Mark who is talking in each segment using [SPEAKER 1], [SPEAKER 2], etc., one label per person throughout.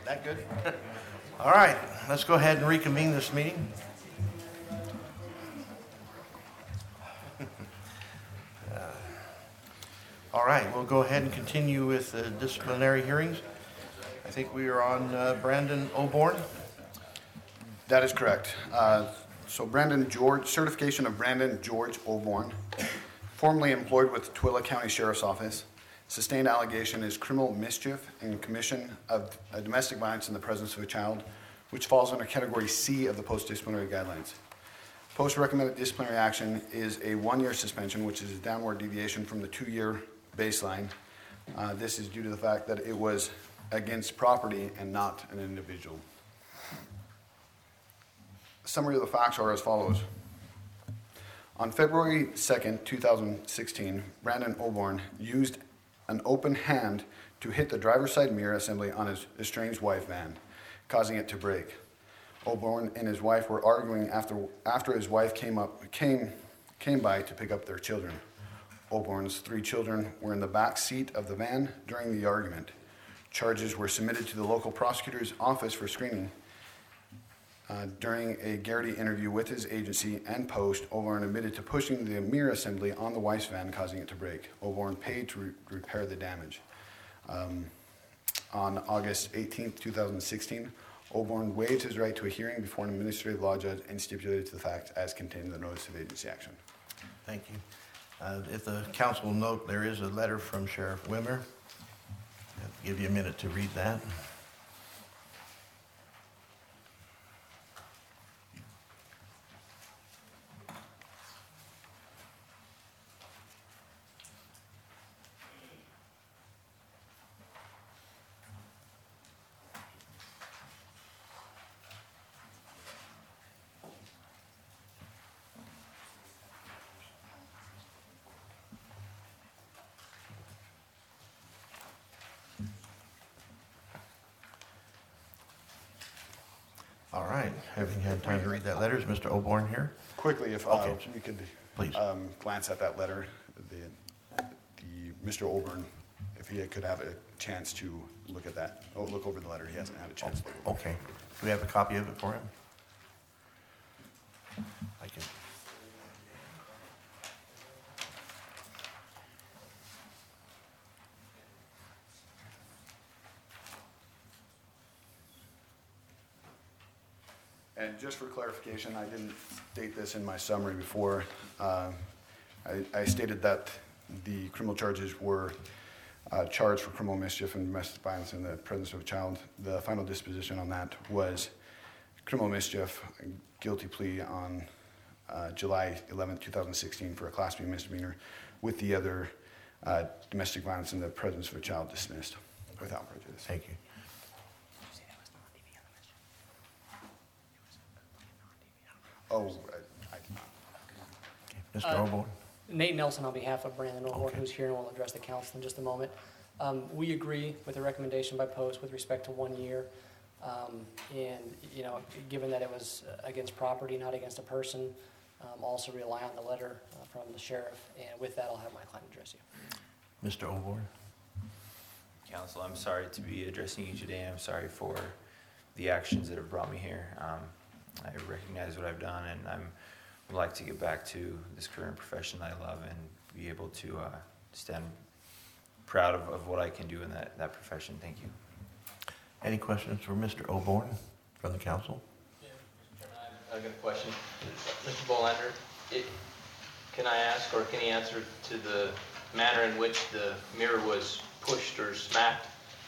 [SPEAKER 1] That good? All right, let's go ahead and reconvene this meeting. All right, we'll go ahead and continue with disciplinary hearings. I think we are on Brandon Oborn.
[SPEAKER 2] That is correct. So Brandon George, certification of Brandon George Oborn, formerly employed with the Tooele County Sheriff's Office. Sustained allegation is criminal mischief and commission of a domestic violence in the presence of a child, which falls under Category C of the Post-Disciplinary Guidelines. Post-recommended disciplinary action is a 1-year suspension, which is a downward deviation from the 2-year baseline. This is due to the fact that it was against property and not an individual. A summary of the facts are as follows. On February 2nd, 2016, Brandon Oborn used an open hand to hit the driver's side mirror assembly on his estranged wife van, causing it to break. Oborn and his wife were arguing after his wife came by to pick up their children. Oborn's 3 children were in the back seat of the van during the argument. Charges were submitted to the local prosecutor's office for screening. During a Garrity interview with his agency and post, Oborn admitted to pushing the mirror assembly on the wife's van, causing it to break. Oborn paid to repair the damage. On August 18, 2016, Oborn waived his right to a hearing before an administrative law judge and stipulated to the facts as contained in the notice of agency action.
[SPEAKER 1] Thank you. If the council will note, there is a letter from Sheriff Wimmer. I'll give you a minute to read that. All right, having had time to read that letter, is Mr. Oborn here?
[SPEAKER 2] Quickly, if
[SPEAKER 1] Okay.
[SPEAKER 2] you could
[SPEAKER 1] Please.
[SPEAKER 2] Glance at that letter, Mr. Oborn, if he could have a chance to look at that, look over the letter. He hasn't had a chance to look over it.
[SPEAKER 1] Okay. Do we have a copy of it for him? I can.
[SPEAKER 2] And just for clarification, I didn't state this in my summary before. I stated that the criminal charges were charged for criminal mischief and domestic violence in the presence of a child. The final disposition on that was criminal mischief, guilty plea on July 11th, 2016 for a Class B misdemeanor, with the other domestic violence in the presence of a child dismissed without prejudice.
[SPEAKER 1] Thank you.
[SPEAKER 2] Oh, I did not.
[SPEAKER 1] Okay. Mr. Oborn?
[SPEAKER 3] Nate Nelson on behalf of Brandon Oborn,
[SPEAKER 1] Okay.
[SPEAKER 3] who's here and will address the council in just a moment. We agree with the recommendation by post with respect to 1 year. And, you know, given that it was against property, not against a person, also rely on the letter from the sheriff. And with that, I'll have my client address you.
[SPEAKER 1] Mr. Oborn?
[SPEAKER 4] Council, I'm sorry to be addressing you today. I'm sorry for the actions that have brought me here. I recognize what I've done, and would like to get back to this career and profession that I love and be able to stand proud of what I can do in that profession. Thank you.
[SPEAKER 1] Any questions for Mr. Oborn from the council?
[SPEAKER 5] Yeah, Mr. Chairman, I've got a question. Mr. Bolander, can I ask, or can he answer to the manner in which the mirror was pushed or smacked?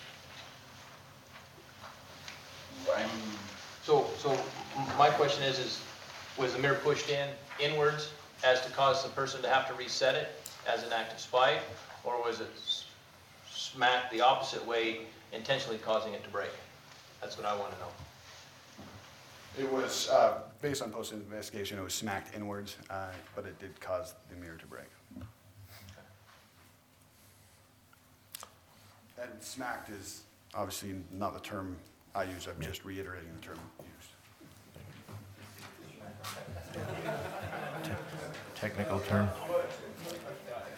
[SPEAKER 5] So my question is was the mirror pushed inwards as to cause the person to have to reset it as an act of spite, or was it smacked the opposite way, intentionally causing it to break? That's what I want to know.
[SPEAKER 2] It was, based on post-investigation, it was smacked inwards, but it did cause the mirror to break. And smacked is obviously not the term I use, I'm just reiterating the term used.
[SPEAKER 1] Technical term.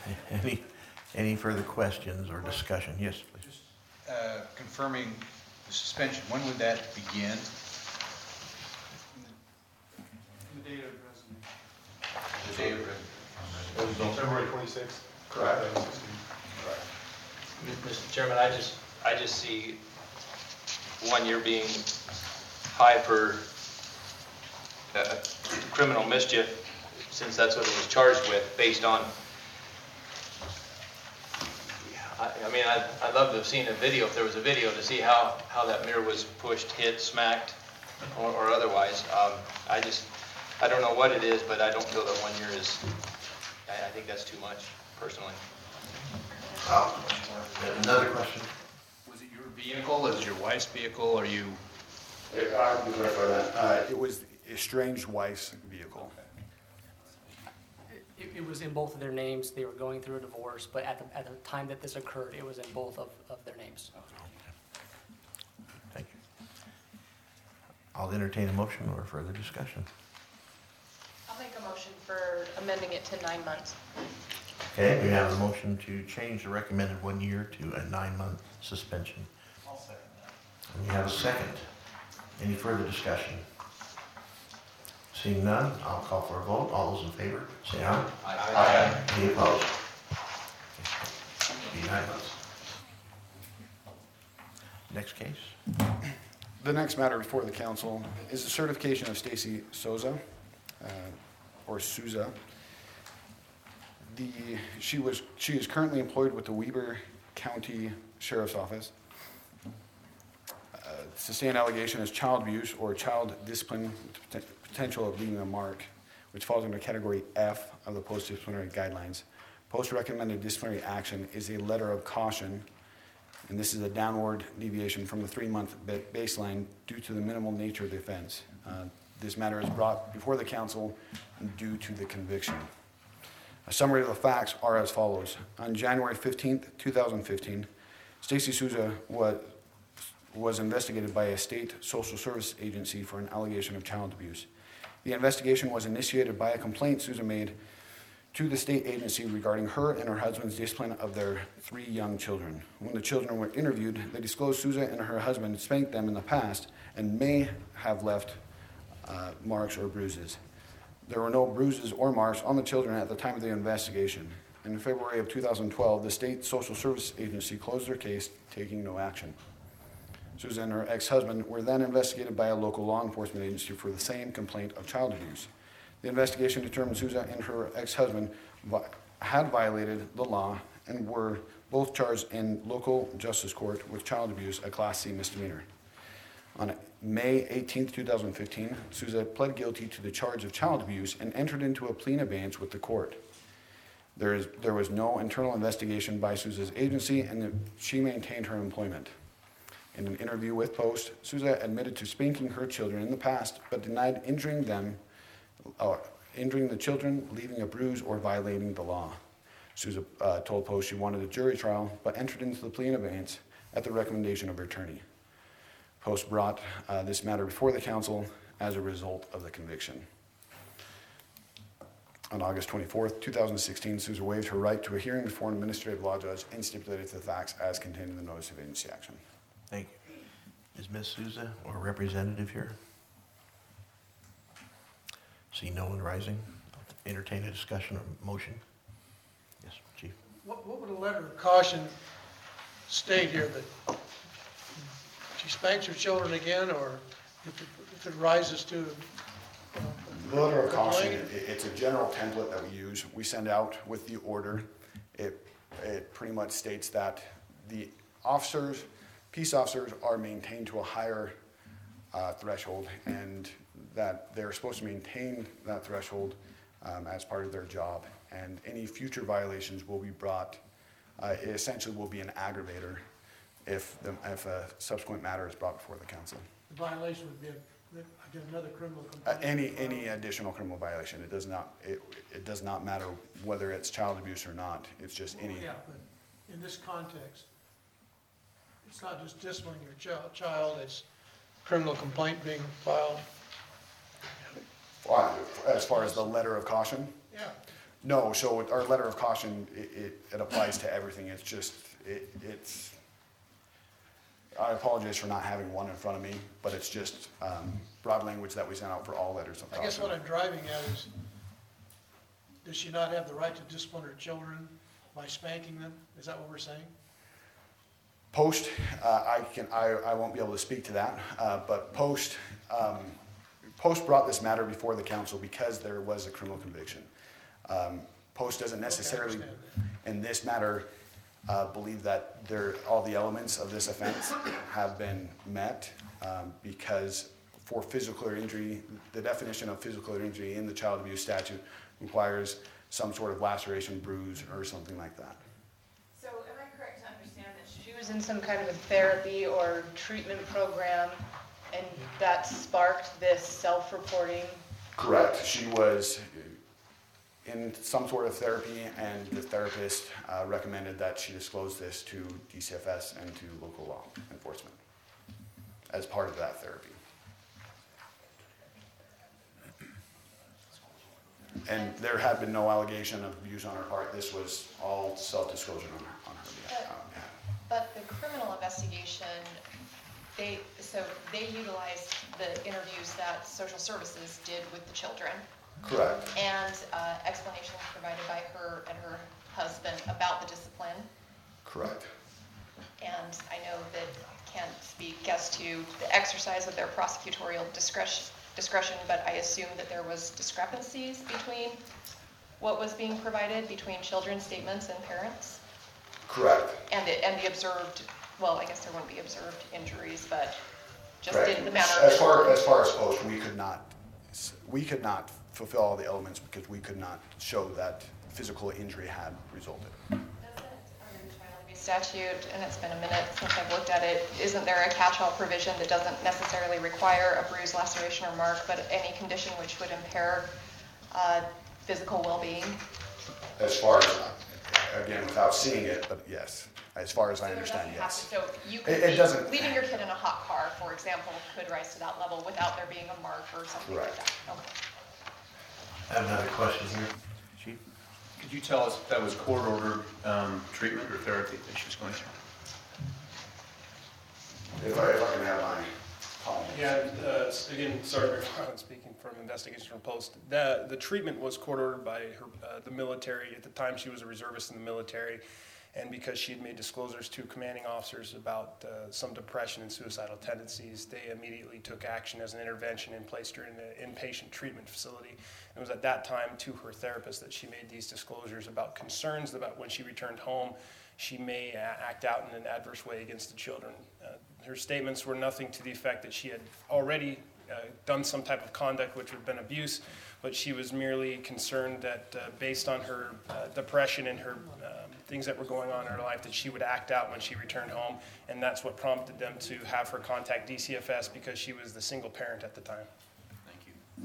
[SPEAKER 1] Any further questions or discussion? Yes, please.
[SPEAKER 6] Confirming The suspension, when would that begin?
[SPEAKER 7] The date of resignation.
[SPEAKER 6] The date of resignation?
[SPEAKER 7] February 26th.
[SPEAKER 2] Correct.
[SPEAKER 7] 2016.
[SPEAKER 5] Mr. Chairman, I just see 1 year being high for criminal mischief, since that's what it was charged with, based on, I mean, I'd love to have seen a video, if there was a video, to see how that mirror was pushed, hit, smacked, or otherwise. I don't know what it is, but I don't feel that 1 year is, I think that's too much, personally.
[SPEAKER 1] Another question?
[SPEAKER 6] Was it your vehicle? Is it your wife's vehicle? Are you?
[SPEAKER 2] I can clarify that. It was estranged wife's vehicle.
[SPEAKER 3] It was in both of their names. They were going through a divorce, but at the time that this occurred, it was in both of their names.
[SPEAKER 1] Thank you. I'll entertain a motion or further discussion.
[SPEAKER 8] I'll make a motion for amending it to 9 months.
[SPEAKER 1] Okay, we have a motion to change the recommended 1 year to a 9-month suspension.
[SPEAKER 7] I'll second that.
[SPEAKER 1] And we have a second. Any further discussion? Seeing none, I'll call for a vote. All those in favor, say aye.
[SPEAKER 6] Aye.
[SPEAKER 1] Any opposed? Be 9 months. Next case.
[SPEAKER 2] The next matter before the council is the certification of Stacy Souza, or Souza. She is currently employed with the Weber County Sheriff's Office. Sustained allegation is child abuse or child discipline with potential of leaving a mark, which falls under category F of the post-disciplinary guidelines. Post-recommended disciplinary action is a letter of caution, and this is a downward deviation from the 3-month baseline due to the minimal nature of the offense. This matter is brought before the council due to the conviction. A summary of the facts are as follows. On January 15th, 2015, Stacy Souza was investigated by a state social service agency for an allegation of child abuse. The investigation was initiated by a complaint Souza made to the state agency regarding her and her husband's discipline of their 3 young children. When the children were interviewed, they disclosed Souza and her husband spanked them in the past and may have left marks or bruises. There were no bruises or marks on the children at the time of the investigation. In February of 2012, the state social service agency closed their case, taking no action. Souza and her ex-husband were then investigated by a local law enforcement agency for the same complaint of child abuse. The investigation determined Souza and her ex-husband had violated the law and were both charged in local justice court with child abuse, a Class C misdemeanor. On May 18, 2015, Souza pled guilty to the charge of child abuse and entered into a plea in abeyance with the court. There was no internal investigation by Souza's agency, and she maintained her employment. In an interview with Post, Souza admitted to spanking her children in the past, but denied injuring the children, leaving a bruise, or violating the law. Souza told Post she wanted a jury trial, but entered into the plea in abeyance at the recommendation of her attorney. Post brought this matter before the council as a result of the conviction. On August 24th, 2016, Souza waived her right to a hearing before an administrative law judge and stipulated the facts as contained in the notice of agency action.
[SPEAKER 1] Thank you. Is Ms. Souza or representative here? See no one rising. I'll entertain a discussion or motion. Yes, Chief.
[SPEAKER 7] What would a letter of caution state here, that she spanks her children again, or if it rises to?
[SPEAKER 2] The letter of caution, it's a general template that we use. We send out with the order. It pretty much states that the officers, peace officers, are maintained to a higher threshold, and that they're supposed to maintain that threshold as part of their job. And any future violations will be brought, it essentially will be an aggravator if a subsequent matter is brought before the council.
[SPEAKER 7] The violation would be, again, another criminal complaint.
[SPEAKER 2] Any additional criminal violation. It does not matter whether it's child abuse or not. It's just any.
[SPEAKER 7] Yeah, but in this context, it's not just disciplining your child, it's criminal complaint being filed.
[SPEAKER 2] As far as the letter of caution?
[SPEAKER 7] Yeah.
[SPEAKER 2] No, so our letter of caution, it applies to everything. It's just, it's, I apologize for not having one in front of me, but it's just broad language that we sent out for all letters of
[SPEAKER 7] I guess
[SPEAKER 2] caution.
[SPEAKER 7] what I'm driving at is, does she not have the right to discipline her children by spanking them? Is that what we're saying?
[SPEAKER 2] Post, I won't be able to speak to that, but Post brought this matter before the council because there was a criminal conviction. Post doesn't necessarily,
[SPEAKER 7] understand
[SPEAKER 2] in this matter, believe that all the elements of this offense have been met, because for physical injury, the definition of physical injury in the child abuse statute requires some sort of laceration, bruise, or something like that.
[SPEAKER 8] So am I correct to understand that she was in some kind of a therapy or treatment program, and that sparked this self-reporting?
[SPEAKER 2] Correct. She was in some sort of therapy, and the therapist recommended that she disclose this to DCFS and to local law enforcement as part of that therapy. And there had been no allegation of abuse on her part. This was all self-disclosure on her behalf.
[SPEAKER 8] But the criminal investigation, they utilized the interviews that social services did with the children,
[SPEAKER 2] Correct.
[SPEAKER 8] and explanations provided by her and her husband about the discipline.
[SPEAKER 2] Correct.
[SPEAKER 8] And I know that can't speak as to the exercise of their prosecutorial discretion, but I assume that there was discrepancies between what was being provided between children's statements and parents,
[SPEAKER 2] Correct.
[SPEAKER 8] and the observed, well, I guess there wouldn't be observed injuries, but just
[SPEAKER 2] Correct.
[SPEAKER 8] in the manner
[SPEAKER 2] As
[SPEAKER 8] of
[SPEAKER 2] far as Post, we could not fulfill all the elements because we could not show that physical injury had resulted.
[SPEAKER 8] statute, and it's been a minute since I've looked at it, isn't there a catch-all provision that doesn't necessarily require a bruise, laceration, or mark, but any condition which would impair physical well-being?
[SPEAKER 2] As far as, again, without seeing it, but yes, as far as I
[SPEAKER 8] So there
[SPEAKER 2] understand,
[SPEAKER 8] doesn't have
[SPEAKER 2] yes.
[SPEAKER 8] to- So you could
[SPEAKER 2] It doesn't-
[SPEAKER 8] leaving your kid in a hot car, for example, could rise to that level without there being a mark or something like
[SPEAKER 2] Correct.
[SPEAKER 8] that? Okay.
[SPEAKER 1] I have another question here. Chief?
[SPEAKER 6] Could you tell us if that was court-ordered treatment or therapy that she was going through?
[SPEAKER 2] If I can have my comment.
[SPEAKER 9] Yeah, again, Sergeant McFarland speaking from Investigation from Post. The treatment was court-ordered by her, the military. At the time, she was a reservist in the military, and because she had made disclosures to commanding officers about some depression and suicidal tendencies, they immediately took action as an intervention and placed her in an inpatient treatment facility. It was at that time to her therapist that she made these disclosures about concerns about when she returned home, she may act out in an adverse way against the children. Her statements were nothing to the effect that she had already done some type of conduct which would have been abuse, but she was merely concerned that based on her depression and her things that were going on in her life, that she would act out when she returned home, and that's what prompted them to have her contact DCFS because she was the single parent at the time.
[SPEAKER 6] Thank you.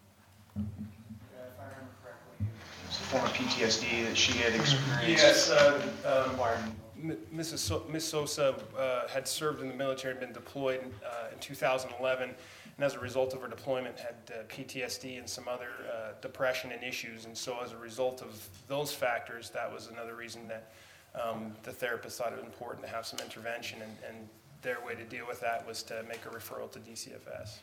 [SPEAKER 9] If I remember correctly.
[SPEAKER 10] Former PTSD that she had experienced.
[SPEAKER 9] Yes, Ms. Sosa had served in the military and been deployed in 2011, and as a result of her deployment had PTSD and some other depression and issues, and so as a result of those factors, that was another reason that the therapist thought it was important to have some intervention, and their way to deal with that was to make a referral to DCFS.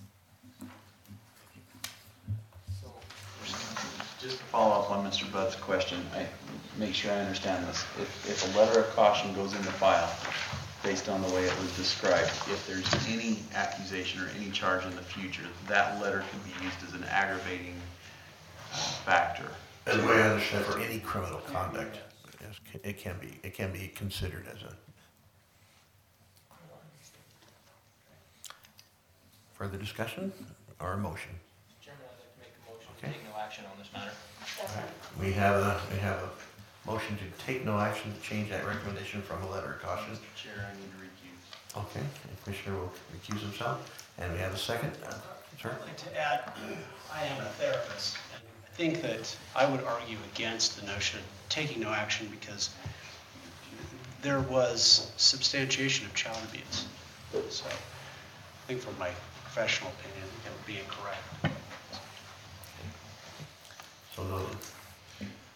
[SPEAKER 10] Just to follow up on Mr. Budd's question, make sure I understand this. If a letter of caution goes in the file, based on the way it was described, if there's any accusation or any charge in the future, that letter can be used as an aggravating factor.
[SPEAKER 1] As the way I understand, for any criminal conduct, yes, it can be considered as a. Further discussion or a motion?
[SPEAKER 5] Chairman, I'd like to make a motion to
[SPEAKER 1] Okay.
[SPEAKER 5] take no action on this matter.
[SPEAKER 1] We have a motion to take no action to change that recommendation from a letter of caution.
[SPEAKER 10] Mr. Chair, I need to recuse.
[SPEAKER 1] Okay, the Commissioner will recuse himself, and we have a second. Sir?
[SPEAKER 11] I'd like to add, I am a therapist, and I think that I would argue against the notion of taking no action because there was substantiation of child abuse. So I think from my professional opinion, it would be incorrect.
[SPEAKER 1] So noted.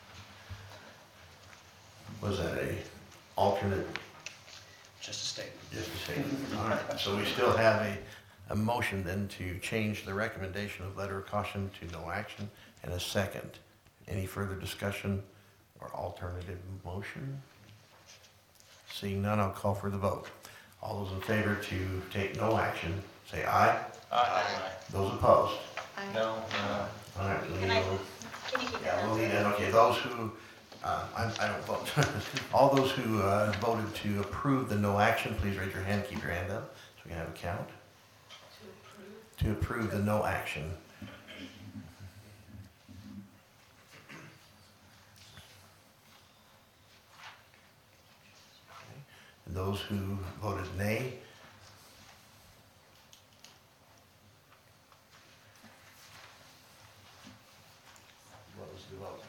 [SPEAKER 1] Was that a alternate?
[SPEAKER 11] Just a statement.
[SPEAKER 1] Just to say, all right, so we still have a motion then to change the recommendation of letter of caution to no action and a second. Any further discussion or alternative motion? Seeing none, I'll call for the vote. All those in favor to take no action, say aye.
[SPEAKER 5] Aye.
[SPEAKER 1] Those opposed?
[SPEAKER 5] No,
[SPEAKER 1] All right,
[SPEAKER 8] Can you keep
[SPEAKER 1] yeah,
[SPEAKER 8] that?
[SPEAKER 1] we'll need that. Okay, those who, I don't vote. All those who voted to approve the no action, please raise your hand, keep your hand up, so we can have a count. To approve the no action. And those who voted nay. What was the vote?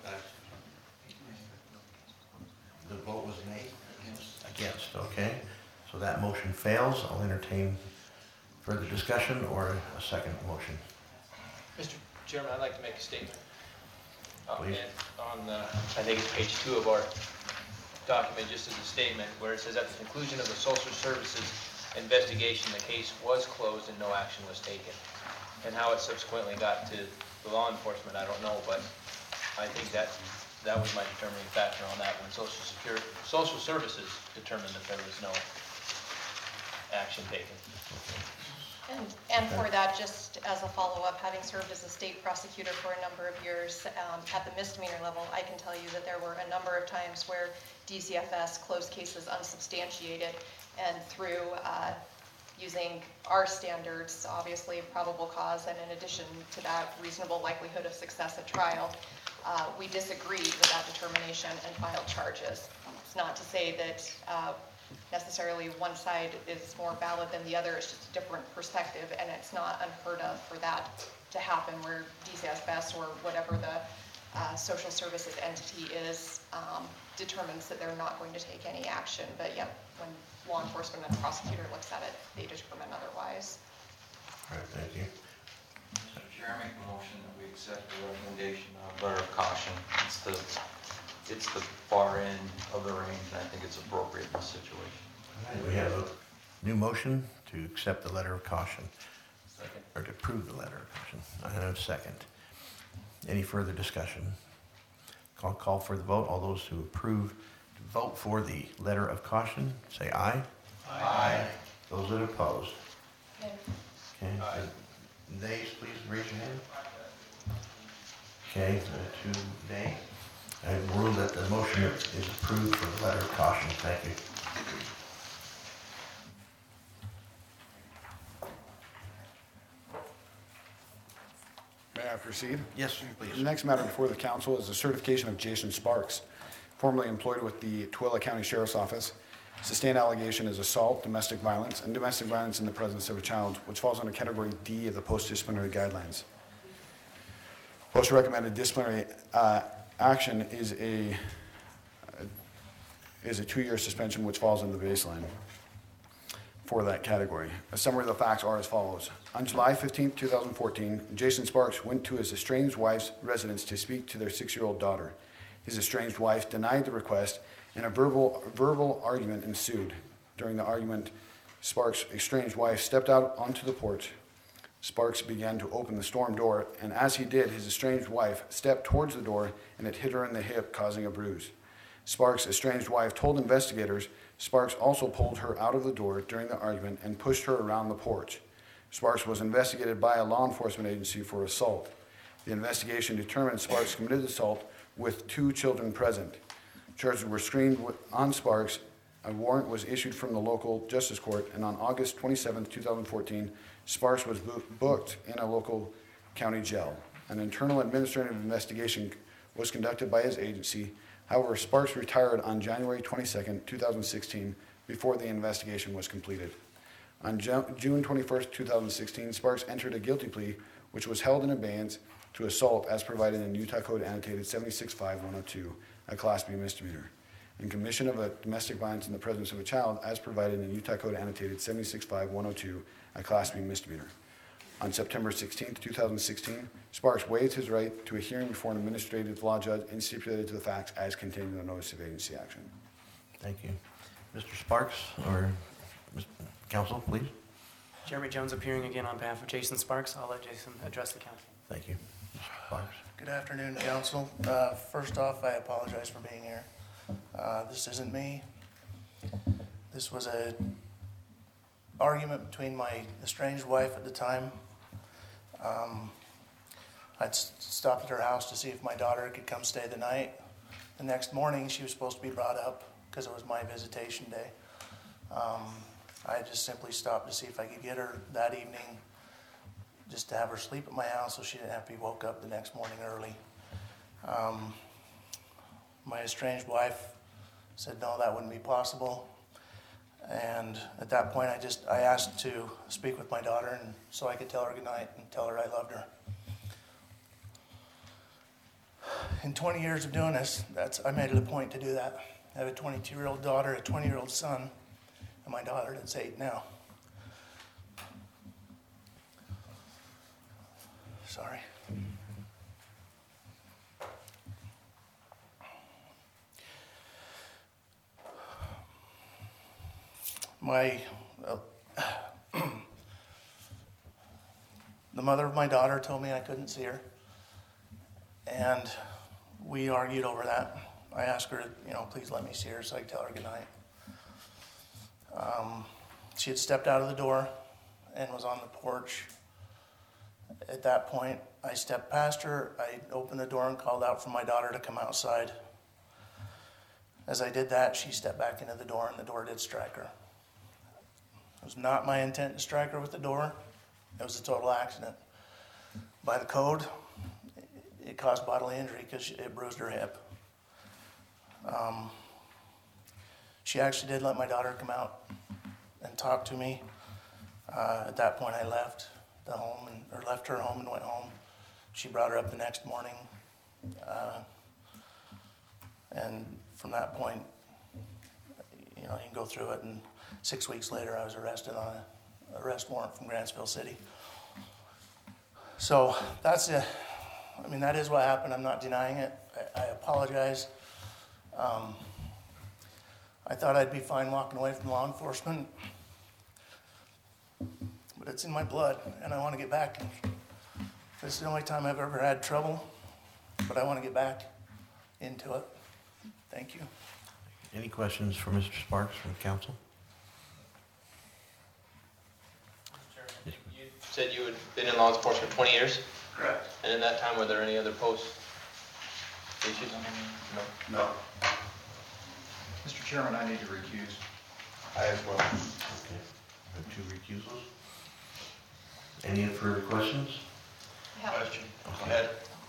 [SPEAKER 1] The vote was nay? Against, okay. So that motion fails. I'll entertain further discussion or a second motion.
[SPEAKER 5] Mr. Chairman, I'd like to make a statement.
[SPEAKER 1] Please.
[SPEAKER 5] On, I think it's page 2 of our document, just as a statement, where it says, at the conclusion of the social services investigation, the case was closed and no action was taken. And how it subsequently got to the law enforcement, I don't know, but I think that was my determining factor on that, when social services determined that there was no action taken.
[SPEAKER 8] And for that, just as a follow-up, having served as a state prosecutor for a number of years at the misdemeanor level, I can tell you that there were a number of times where DCFS closed cases unsubstantiated, and through using our standards, obviously probable cause, and in addition to that, reasonable likelihood of success at trial, we disagreed with that determination and filed charges. It's not to say that necessarily one side is more valid than the other, it's just a different perspective, and it's not unheard of for that to happen where DCFS or whatever the social services entity is determines that they're not going to take any action. But yeah, when law enforcement and the prosecutor looks at it, they determine otherwise.
[SPEAKER 1] All right, thank you.
[SPEAKER 12] Mr. Chair, I make a motion that we accept the recommendation of letter of caution. It's the far end of the range, and I think it's appropriate in this situation.
[SPEAKER 1] All right, we have a new motion to accept the letter of caution.
[SPEAKER 5] Second.
[SPEAKER 1] Or to approve the letter of caution. I have a second. Any further discussion? Call for the vote. All those who approve to vote for the letter of caution, say aye. Aye. Those that oppose?
[SPEAKER 8] Okay.
[SPEAKER 1] Okay. Nays, please raise your hand. Okay, 2 nay. I rule that the motion is approved for the letter of caution. Thank you.
[SPEAKER 2] May I proceed?
[SPEAKER 1] Yes,
[SPEAKER 2] The
[SPEAKER 1] please.
[SPEAKER 2] next matter before the council is the certification of Jason Sparks, formerly employed with the Tooele County Sheriff's Office. Sustained allegation is assault, domestic violence, and domestic violence in the presence of a child, which falls under Category D of the Post-Disciplinary Guidelines. Post-recommended disciplinary action is a 2-year suspension, which falls in the baseline for that category. A summary of the facts are as follows. On July 15, 2014, Jason Sparks went to his estranged wife's residence to speak to their 6-year-old daughter. His estranged wife denied the request, and a verbal argument ensued. During the argument, Sparks' estranged wife stepped out onto the porch. Sparks began to open the storm door, and as he did, his estranged wife stepped towards the door, and it hit her in the hip, causing a bruise. Sparks' estranged wife told investigators Sparks also pulled her out of the door during the argument and pushed her around the porch. Sparks was investigated by a law enforcement agency for assault. The investigation determined Sparks committed assault with 2 children present. Charges were screened on Sparks. A warrant was issued from the local justice court, and on August 27, 2014, Sparks was booked in a local county jail. An internal administrative investigation was conducted by his agency. However, Sparks retired on January 22, 2016, before the investigation was completed. On June 21, 2016, Sparks entered a guilty plea, which was held in abeyance to assault as provided in Utah Code Annotated 765102, a Class B misdemeanor, and commission of a domestic violence in the presence of a child as provided in Utah Code Annotated 765102, a Class B misdemeanor. On September 16, 2016, Sparks waived his right to a hearing before an administrative law judge and stipulated to the facts as contained in the notice of agency action.
[SPEAKER 1] Thank you. Mr. Sparks or Council, please.
[SPEAKER 3] Jeremy Jones appearing again on behalf of Jason Sparks. I'll let Jason address the council.
[SPEAKER 1] Thank you. Mr. Sparks.
[SPEAKER 13] Good afternoon, council. First off, I apologize for being here. This isn't me. This was a argument between my estranged wife at the time. I'd stopped at her house to see if my daughter could come stay the night. The next morning, she was supposed to be brought up because it was my visitation day. I just simply stopped to see if I could get her that evening, just to have her sleep at my house so she didn't have to be woke up the next morning early. My estranged wife said no, that wouldn't be possible. And at that point, I asked to speak with my daughter, and so I could tell her goodnight and tell her I loved her. In 20 years of doing this, I made it a point to do that. I have a 22-year-old daughter, a 20-year-old son, and my daughter that's 8 now. Sorry. The mother of my daughter told me I couldn't see her, and we argued over that. I asked her to, please let me see her so I could tell her goodnight. She had stepped out of the door and was on the porch. At that point, I stepped past her, I opened the door and called out for my daughter to come outside. As I did that, she stepped back into the door and the door did strike her. It was not my intent to strike her with the door. It was a total accident. By the code, it caused bodily injury because it bruised her hip. She actually did let my daughter come out and talk to me. At that point, I left left her home and went home. She brought her up the next morning. And from that point, you can go through it. And 6 weeks later, I was arrested on an arrest warrant from Grantsville City. So that's it. That is what happened. I'm not denying it. I apologize. I thought I'd be fine walking away from law enforcement, but it's in my blood, and I want to get back. This is the only time I've ever had trouble, but I want to get back into it. Thank you.
[SPEAKER 1] Any questions for Mr. Sparks from council?
[SPEAKER 5] You said you had been in law enforcement for 20 years?
[SPEAKER 13] Correct.
[SPEAKER 5] And in that time, were there any other post issues?
[SPEAKER 2] No.
[SPEAKER 12] Mr. Chairman, I need to recuse.
[SPEAKER 2] I as well.
[SPEAKER 1] Okay. We have 2 recusals. Any further questions?
[SPEAKER 8] Question.
[SPEAKER 1] Go ahead.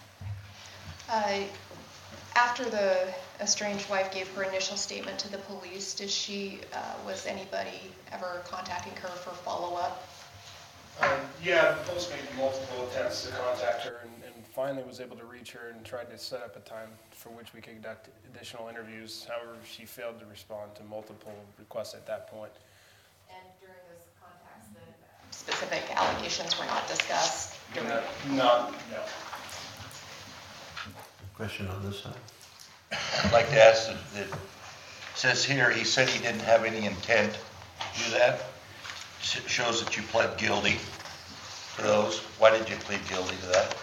[SPEAKER 8] After the estranged wife gave her initial statement to the police, was anybody ever contacting her for follow-up?
[SPEAKER 9] Yeah, the post made multiple attempts to contact her and finally was able to reach her and tried to set up a time for which we could conduct additional interviews. However, she failed to respond to multiple requests at that point.
[SPEAKER 8] And during those contacts, the specific allegations were not discussed?
[SPEAKER 9] No.
[SPEAKER 1] Question on this side?
[SPEAKER 14] I'd like to ask that it says here, he said he didn't have any intent to do that. Shows that you pled guilty to those. Why did you plead guilty to that?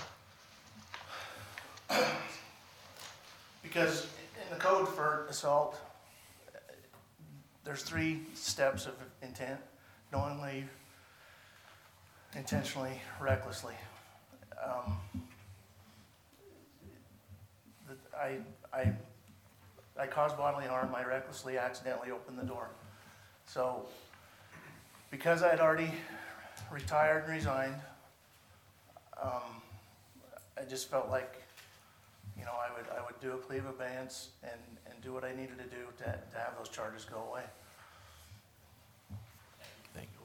[SPEAKER 13] Because in the code for assault, there's 3 steps of intent: knowingly, intentionally, recklessly. I caused bodily harm. I recklessly, accidentally opened the door. So, because I had already retired and resigned, I just felt like, I would do a plea of abeyance and do what I needed to do to have those charges go away.
[SPEAKER 1] Thank you.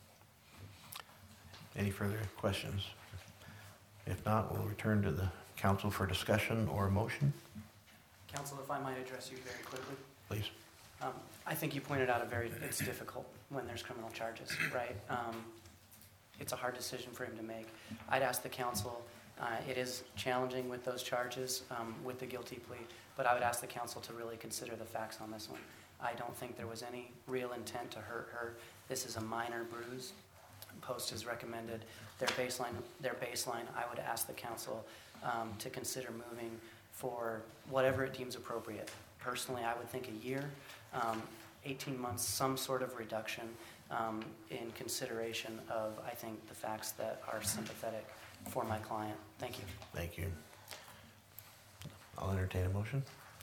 [SPEAKER 1] Any further questions? If not, we'll return to the council for discussion or a motion.
[SPEAKER 3] Council, if I might address you very quickly.
[SPEAKER 1] Please.
[SPEAKER 3] I think you pointed out it's difficult when there's criminal charges, right? It's a hard decision for him to make. I'd ask the council, it is challenging with those charges, with the guilty plea, but I would ask the council to really consider the facts on this one. I don't think there was any real intent to hurt her. This is a minor bruise. Post has recommended their baseline, I would ask the council to consider moving for whatever it deems appropriate. Personally, I would think a year, 18 months, some sort of reduction in consideration of, I think, the facts that are sympathetic for my client. Thank you.
[SPEAKER 1] Thank you. I'll entertain a motion.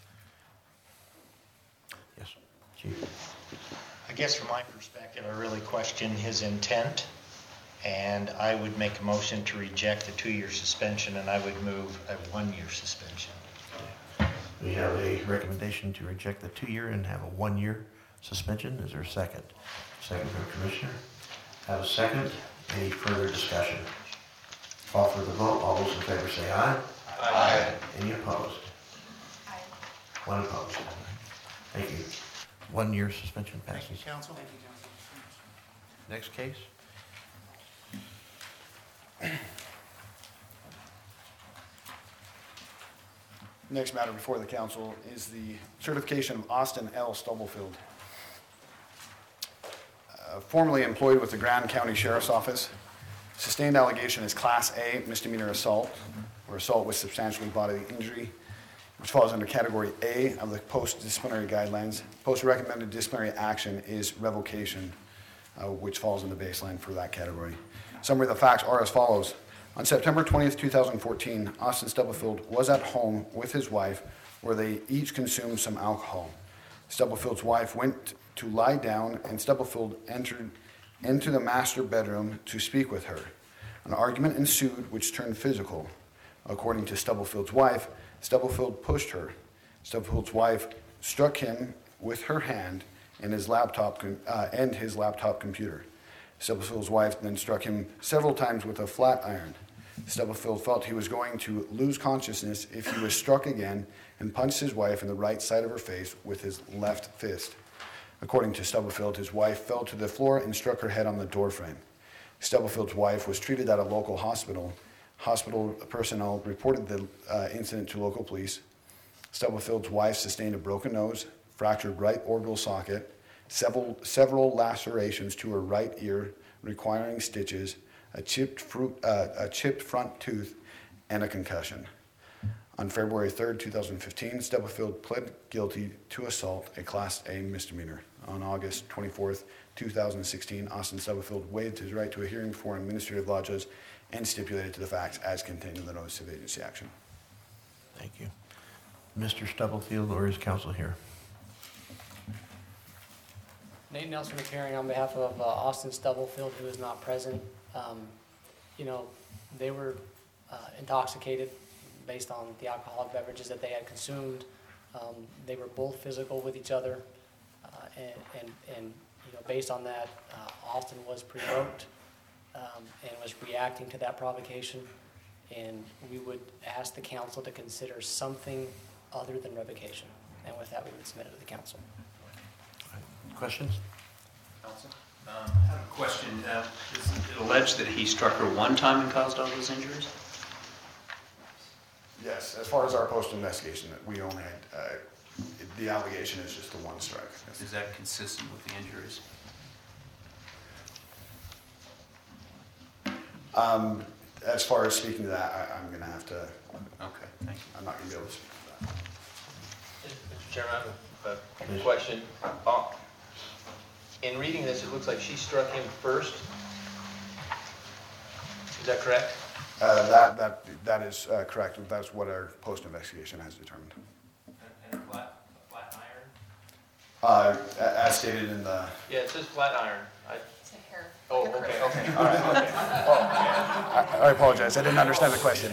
[SPEAKER 1] Yes, Chief.
[SPEAKER 15] I guess from my perspective, I really question his intent, and I would make a motion to reject the 2-year suspension, and I would move a 1-year suspension.
[SPEAKER 1] We have a recommendation to reject the 2-year and have a 1-year suspension. Is there a second? Second from the Commissioner. Have a second. Any further discussion? Call for the vote. All those in favor say aye.
[SPEAKER 12] Aye.
[SPEAKER 1] Any opposed?
[SPEAKER 8] Aye.
[SPEAKER 1] One opposed. Thank you. 1-year suspension passes.
[SPEAKER 13] Thank you, council.
[SPEAKER 1] Next case.
[SPEAKER 2] Next matter before the council is the certification of Austin L. Stubblefield. Formerly employed with the Grand County Sheriff's Office. Sustained allegation is Class A misdemeanor assault, or assault with substantial bodily injury, which falls under Category A of the post-disciplinary guidelines. Post-recommended disciplinary action is revocation, which falls in the baseline for that category. Summary of the facts are as follows. On September 20th, 2014, Austin Stubblefield was at home with his wife where they each consumed some alcohol. Stubblefield's wife went to lie down and Stubblefield entered into the master bedroom to speak with her. An argument ensued which turned physical. According to Stubblefield's wife, Stubblefield pushed her. Stubblefield's wife struck him with her hand and his laptop computer. Stubblefield's wife then struck him several times with a flat iron. Stubblefield felt he was going to lose consciousness if he was struck again and punched his wife in the right side of her face with his left fist. According to Stubblefield, his wife fell to the floor and struck her head on the doorframe. Stubblefield's wife was treated at a local hospital. Hospital personnel reported the incident to local police. Stubblefield's wife sustained a broken nose, fractured right orbital socket, several lacerations to her right ear requiring stitches, a chipped front tooth, and a concussion. On February 3rd, 2015, Stubblefield pled guilty to assault, a Class A misdemeanor. On August 24th, 2016, Austin Stubblefield waived his right to a hearing before an administrative law judge and stipulated to the facts as contained in the notice of agency action.
[SPEAKER 1] Thank you. Mr. Stubblefield or his counsel here?
[SPEAKER 3] Nate Nelson appearing on behalf of Austin Stubblefield, who is not present. They were intoxicated based on the alcoholic beverages that they had consumed. They were both physical with each other, and based on that, Austin was provoked and was reacting to that provocation. And we would ask the council to consider something other than revocation. And with that, we would submit it to the council.
[SPEAKER 1] Questions?
[SPEAKER 11] Council? I have a question. Is it alleged that he struck her one time and caused all those injuries?
[SPEAKER 2] Yes, as far as our post-investigation, we only had, the allegation is just the one strike. Yes.
[SPEAKER 11] Is that consistent with the injuries?
[SPEAKER 2] As far as speaking to that, I'm going to have to.
[SPEAKER 11] Okay, thank you.
[SPEAKER 2] I'm not going to be able to speak to that.
[SPEAKER 5] Mr. Chairman, I have a question. In reading this, it looks like she struck him first. Is that correct?
[SPEAKER 2] That is correct. That's what our post-investigation has determined.
[SPEAKER 5] And a flat iron?
[SPEAKER 2] As stated in the.
[SPEAKER 5] Yeah, it says flat iron.
[SPEAKER 8] It's a hair.
[SPEAKER 5] Oh, okay.
[SPEAKER 2] All right. Okay. Well, I apologize. I didn't understand the question.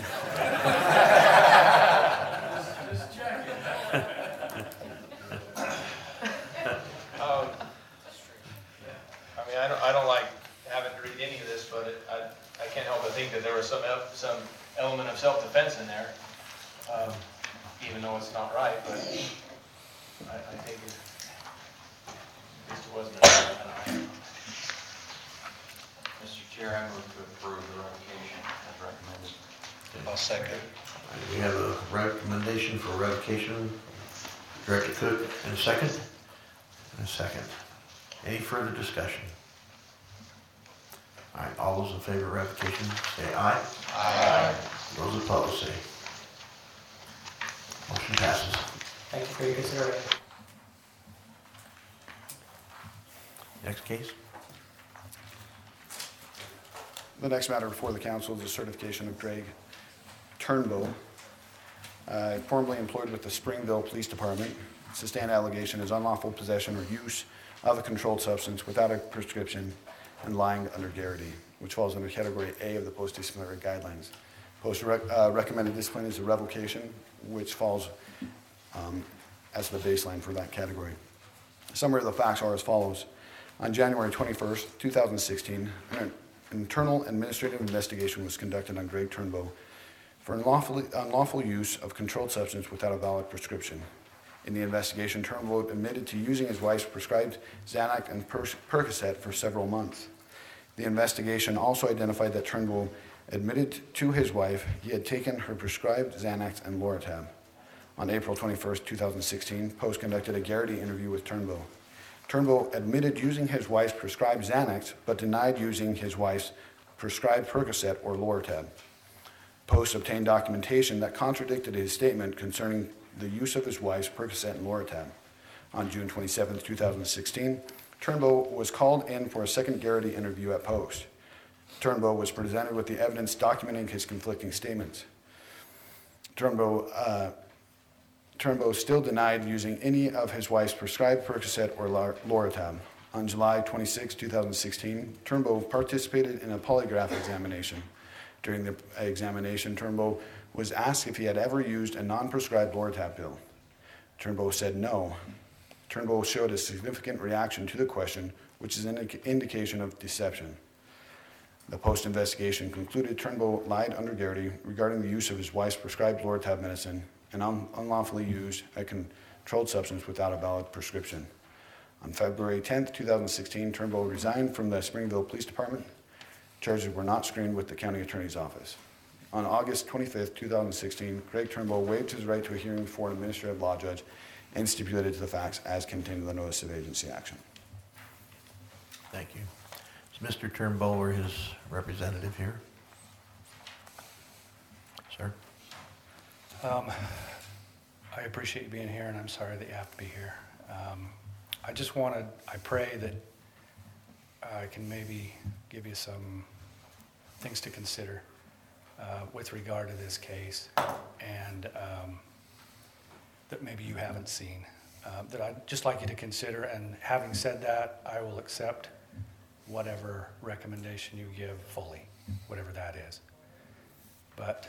[SPEAKER 5] I don't like having to read any of this, but I can't help but think that there was some element of self-defense in there, even though it's not right, but I think at least it wasn't an iron.
[SPEAKER 12] Mr. Chair, I move to approve the revocation as recommended.
[SPEAKER 15] I'll second.
[SPEAKER 1] We have a recommendation for revocation. Director Cook, and a second. and a second. Any further discussion? All right, all those in favor of revocation, say aye. Aye. Those opposed, say. Motion passes.
[SPEAKER 3] Thank you for your consideration.
[SPEAKER 1] Next case?
[SPEAKER 2] The next matter before the council is the certification of Greg Turnbow, formerly employed with the Springville Police Department. Sustained allegation is unlawful possession or use of a controlled substance without a prescription and lying under Garrity, which falls under Category A of the Post-Disciplinary Guidelines. Recommended discipline is a revocation, which falls as the baseline for that category. A summary of the facts are as follows. On January 21st, 2016, an internal administrative investigation was conducted on Greg Turnbow for unlawful use of controlled substance without a valid prescription. In the investigation, Turnbow admitted to using his wife's prescribed Xanax and Percocet for several months. The investigation also identified that Turnbow admitted to his wife he had taken her prescribed Xanax and Loratab. On April 21st, 2016, Post conducted a Garrity interview with Turnbow. Turnbow admitted using his wife's prescribed Xanax, but denied using his wife's prescribed Percocet or Loratab. Post obtained documentation that contradicted his statement concerning the use of his wife's Percocet and Loratab. On June 27, 2016, Turnbow was called in for a second Garrity interview at Post. Turnbow was presented with the evidence documenting his conflicting statements. Turnbow still denied using any of his wife's prescribed Percocet or Loratab. On July 26, 2016, Turnbow participated in a polygraph examination. During the examination, Turnbow was asked if he had ever used a non-prescribed Loratab pill. Turnbow said no. Turnbow showed a significant reaction to the question, which is an indication of deception. The Post investigation concluded Turnbow lied under Garrity regarding the use of his wife's prescribed Loratab medicine and unlawfully used a controlled substance without a valid prescription. On February 10, 2016, Turnbow resigned from the Springville Police Department. Charges were not screened with the county attorney's office. On August 25, 2016, Greg Turnbow waived his right to a hearing before an administrative law judge and stipulated to the facts as contained in the notice of agency action.
[SPEAKER 1] Thank you. Is Mr. Turnbow or his representative here? Sir?
[SPEAKER 16] I appreciate you being here, and I'm sorry that you have to be here. I pray that I can maybe give you some things to consider with regard to this case, and that maybe you haven't seen, that I'd just like you to consider. And having said that, I will accept whatever recommendation you give fully, whatever that is. But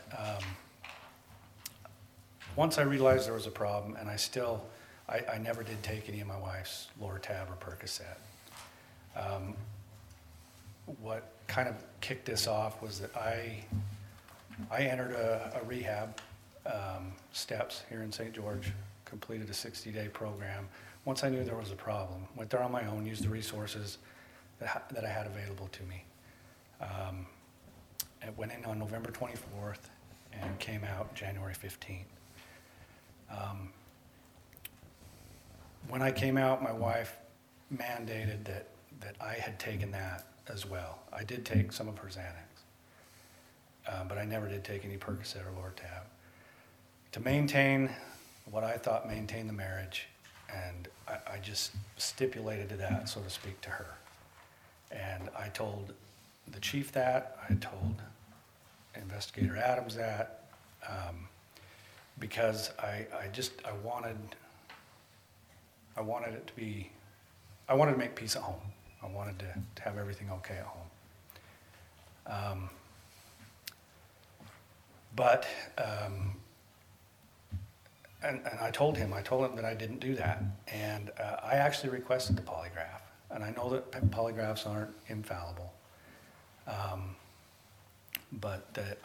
[SPEAKER 16] once I realized there was a problem, and I never did take any of my wife's Loratab or Percocet. What kind of kicked this off was that I entered a rehab steps here in St. George, completed a 60-day program. Once I knew there was a problem, went there on my own, used the resources that I had available to me. It went in on November 24th and came out January 15th. When I came out, my wife mandated that I had taken that as well. I did take some of her Xanax, but I never did take any Percocet or Loratab. To maintain what I thought maintained the marriage, and I just stipulated to that, so to speak, to her. And I told the chief that, I told Investigator Adams that, because I wanted it to be, I wanted to make peace at home. I wanted to have everything okay at home. And I told him that I didn't do that. And I actually requested the polygraph. And I know that polygraphs aren't infallible. But that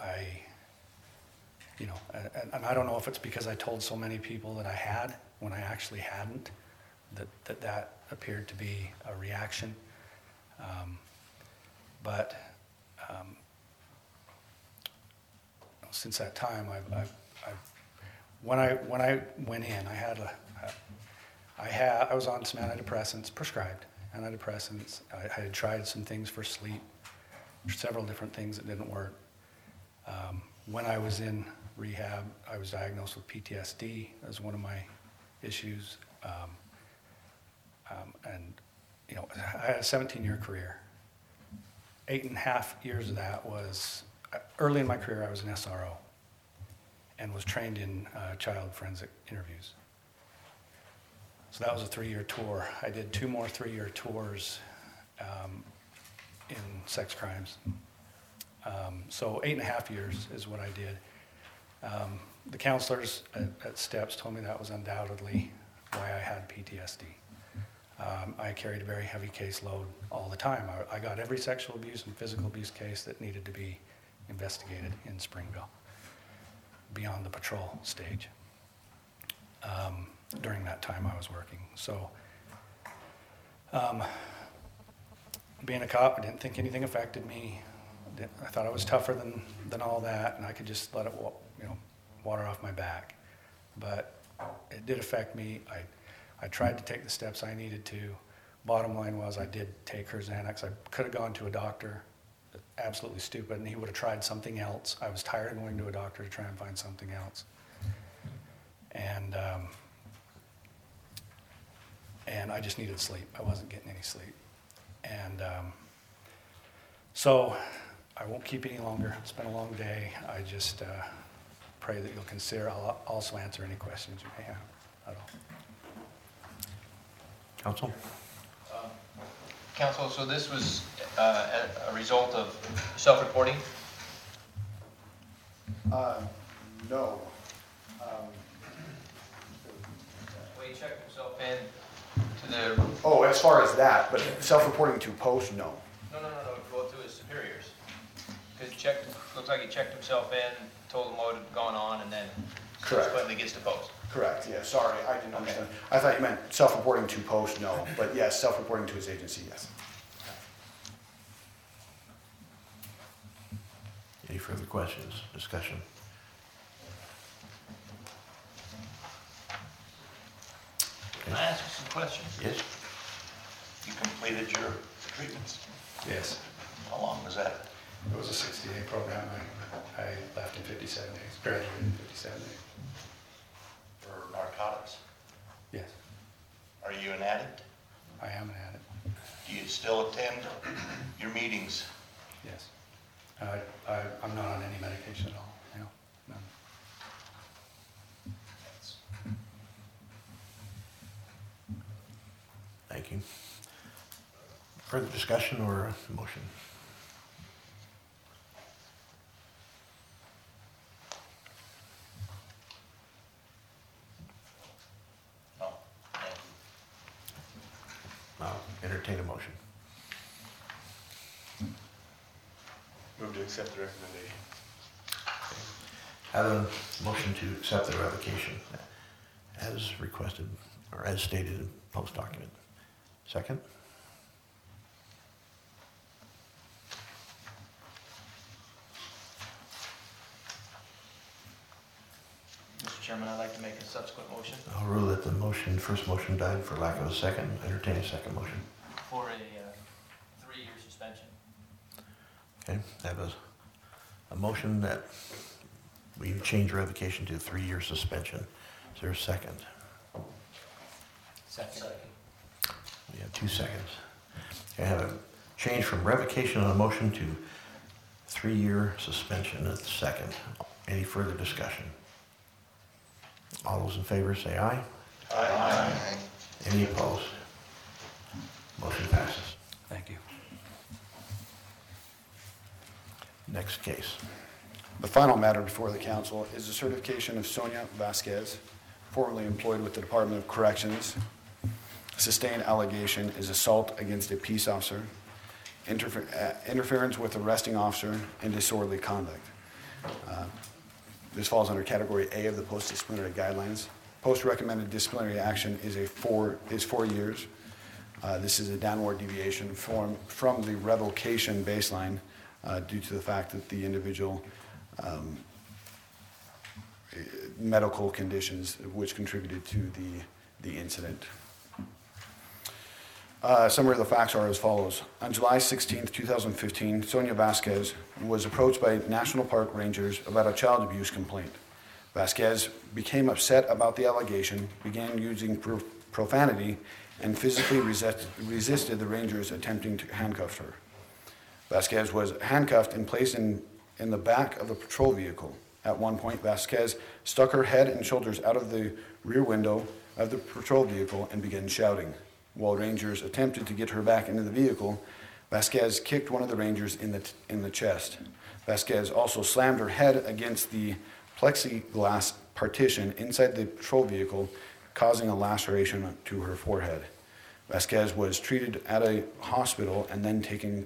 [SPEAKER 16] and I don't know if it's because I told so many people that I had when I actually hadn't, that appeared to be a reaction. Since that time, when I went in, I I was on some antidepressants, prescribed antidepressants. I had tried some things for sleep, several different things that didn't work. When I was in rehab, I was diagnosed with PTSD as one of my issues. And, you know, I had a 17-year career. 8.5 years of that was, early in my career, I was an SRO and was trained in child forensic interviews. So that was a 3-year tour. I did 2 more 3-year tours in sex crimes. So 8.5 years is what I did. The counselors at STEPS told me that was undoubtedly why I had PTSD. I carried a very heavy caseload all the time. I got every sexual abuse and physical abuse case that needed to be investigated in Springville, beyond the patrol stage. During that time I was working. So, being a cop, I didn't think anything affected me. I thought I was tougher than all that, and I could just let it, water off my back. But it did affect me. I tried to take the steps I needed to. Bottom line was I did take her Xanax. I could have gone to a doctor, absolutely stupid, and he would have tried something else. I was tired of going to a doctor to try and find something else. And I just needed sleep. I wasn't getting any sleep. And so I won't keep any longer. It's been a long day. I just pray that you'll consider. I'll also answer any questions you may have at all.
[SPEAKER 1] Counsel?
[SPEAKER 5] Counsel, so this was a result of self-reporting?
[SPEAKER 2] No.
[SPEAKER 5] Well, he checked himself in to the...
[SPEAKER 2] Oh, as far as that, but self-reporting to post, no.
[SPEAKER 5] No, go to his superiors. Because looks like he checked himself in, told them what had gone on, and then
[SPEAKER 2] Correct.
[SPEAKER 5] subsequently gets to post.
[SPEAKER 2] Correct, yeah, sorry, I didn't understand. I thought you meant self-reporting to post, no, but yes, self-reporting to his agency, yes.
[SPEAKER 1] Any further questions, discussion?
[SPEAKER 14] Can I ask you some questions?
[SPEAKER 1] Yes?
[SPEAKER 14] You completed your treatments?
[SPEAKER 16] Yes.
[SPEAKER 14] How long was that?
[SPEAKER 16] It was a 60-day program. I left in 57 days, graduated in 57 days.
[SPEAKER 14] For narcotics?
[SPEAKER 16] Yes,
[SPEAKER 14] Are you an addict?
[SPEAKER 16] I am an addict.
[SPEAKER 14] Do you still attend your meetings?
[SPEAKER 16] Yes. I'm not on any medication at all. No, none.
[SPEAKER 1] Thank you. Further discussion or a motion?
[SPEAKER 14] No. Thank you.
[SPEAKER 1] I'll entertain a motion.
[SPEAKER 9] Move to accept the recommendation.
[SPEAKER 1] Have a motion to accept the revocation as requested or as stated in post document. Second?
[SPEAKER 5] Mr. Chairman, I'd like to make a subsequent motion
[SPEAKER 1] I'll rule that the first motion died for lack of a second. Entertain a second motion.
[SPEAKER 5] for a 3-year suspension.
[SPEAKER 1] Okay, have a motion that we change revocation to a 3-year suspension. Is there a second?
[SPEAKER 5] Second.
[SPEAKER 1] We have 2 seconds. Okay, I have a change from revocation on a motion to 3-year suspension at the second. Any further discussion? All those in favor say aye.
[SPEAKER 14] Aye.
[SPEAKER 1] Any opposed? Motion passes.
[SPEAKER 16] Thank you.
[SPEAKER 1] Next case.
[SPEAKER 2] The final matter before the council is the certification of Sonia Vasquez, formerly employed with the Department of Corrections. Sustained allegation is assault against a peace officer, interference with arresting officer, and disorderly conduct. This falls under Category A of the Post-Disciplinary Guidelines. Post-recommended disciplinary action is 4 years. This is a downward deviation from the revocation baseline due to the fact that the individual medical conditions which contributed to the incident Summary of the facts are as follows. On July 16, 2015, Sonia Vasquez was approached by National Park Rangers about a child abuse complaint. Vasquez became upset about the allegation, began using profanity, and physically resisted the Rangers attempting to handcuff her. Vasquez was handcuffed and placed in the back of the patrol vehicle. At one point, Vasquez stuck her head and shoulders out of the rear window of the patrol vehicle and began shouting. While Rangers attempted to get her back into the vehicle, Vasquez kicked one of the Rangers in the chest. Vasquez also slammed her head against the plexiglass partition inside the patrol vehicle, causing a laceration to her forehead. Vasquez was treated at a hospital and then taken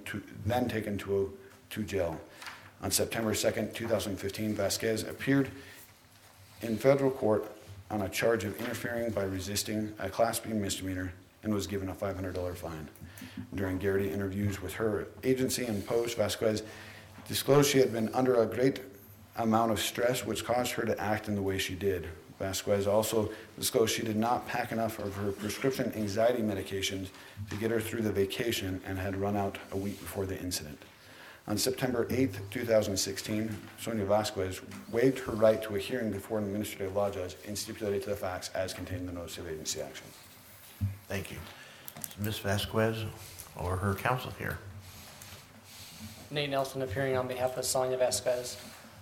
[SPEAKER 2] to jail. On September 2, 2015, Vasquez appeared in federal court on a charge of interfering by resisting, a Class B misdemeanor, and was given a $500 fine. During Garrity interviews with her agency and Post, Vasquez disclosed she had been under a great amount of stress, which caused her to act in the way she did. Vasquez also disclosed she did not pack enough of her prescription anxiety medications to get her through the vacation and had run out a week before the incident. On September 8, 2016, Sonia Vasquez waived her right to a hearing before an administrative law judge and stipulated to the facts as contained in the notice of agency action.
[SPEAKER 1] Thank you. Is Ms. Vasquez or her counsel here?
[SPEAKER 3] Nate Nelson appearing on behalf of Sonia Vasquez.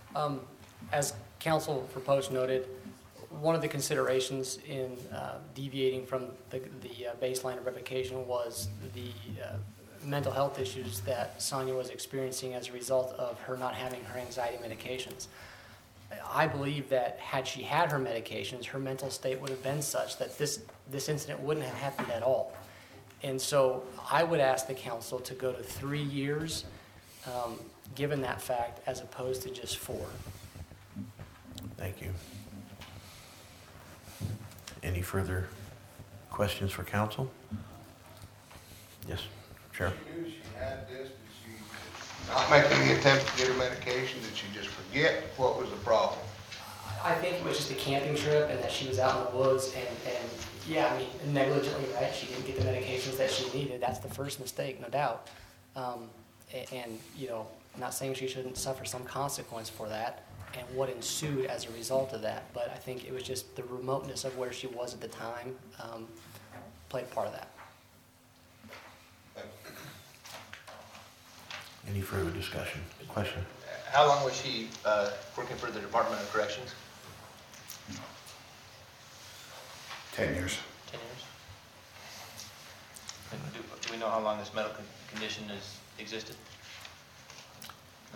[SPEAKER 3] As counsel for Post noted, one of the considerations in deviating from the baseline of revocation was the mental health issues that Sonia was experiencing as a result of her not having her anxiety medications. I believe that had she had her medications, her mental state would have been such that this incident wouldn't have happened at all. And so I would ask the council to go to 3 years, given that fact, as opposed to just 4.
[SPEAKER 1] Thank you. Any further questions for council? Yes, Sheriff.
[SPEAKER 17] She knew she had this, did she not make any attempt to get her medication? Did she just forget? What was the problem?
[SPEAKER 3] I think it was just a camping trip and that she was out in the woods and yeah, I mean, negligently, right? She didn't get the medications that she needed. That's the first mistake, no doubt. And, you know, I'm not saying she shouldn't suffer some consequence for that and what ensued as a result of that, but I think it was just the remoteness of where she was at the time played part of that.
[SPEAKER 1] Any further discussion? Question?
[SPEAKER 5] How long was she working for the Department of Corrections?
[SPEAKER 2] 10 years.
[SPEAKER 5] 10 years? Do we know how long this medical condition has existed? No?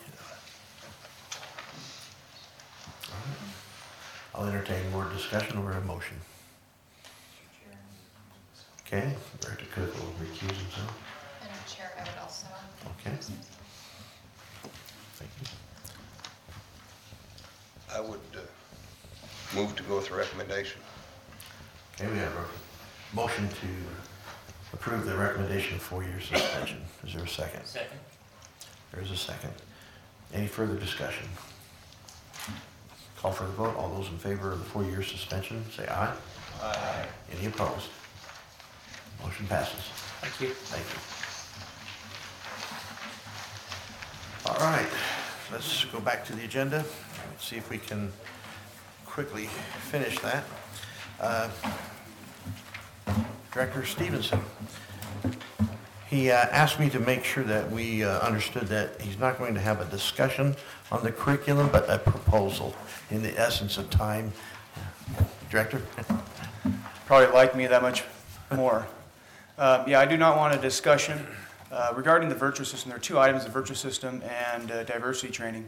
[SPEAKER 1] I'll entertain more discussion or a motion. Okay, Director Cook will recuse himself.
[SPEAKER 8] Madam Chair, I would also.
[SPEAKER 1] Okay. Thank you.
[SPEAKER 17] I would move to go with the recommendation.
[SPEAKER 1] Okay, we have a motion to approve the recommendation of 4-year suspension. Is there a second?
[SPEAKER 5] Second.
[SPEAKER 1] There is a second. Any further discussion? Call for the vote. All those in favor of the 4-year suspension, say aye.
[SPEAKER 5] Aye.
[SPEAKER 1] Any opposed? Motion passes.
[SPEAKER 3] Thank you.
[SPEAKER 1] Thank you. All right, let's go back to the agenda. Let's see if we can quickly finish that. Director Stevenson, he asked me to make sure that we understood that he's not going to have a discussion on the curriculum, but a proposal in the essence of time. Director?
[SPEAKER 9] Probably like me that much more. Yeah, I do not want a discussion regarding the virtual system. There are 2 items, the virtual system and diversity training.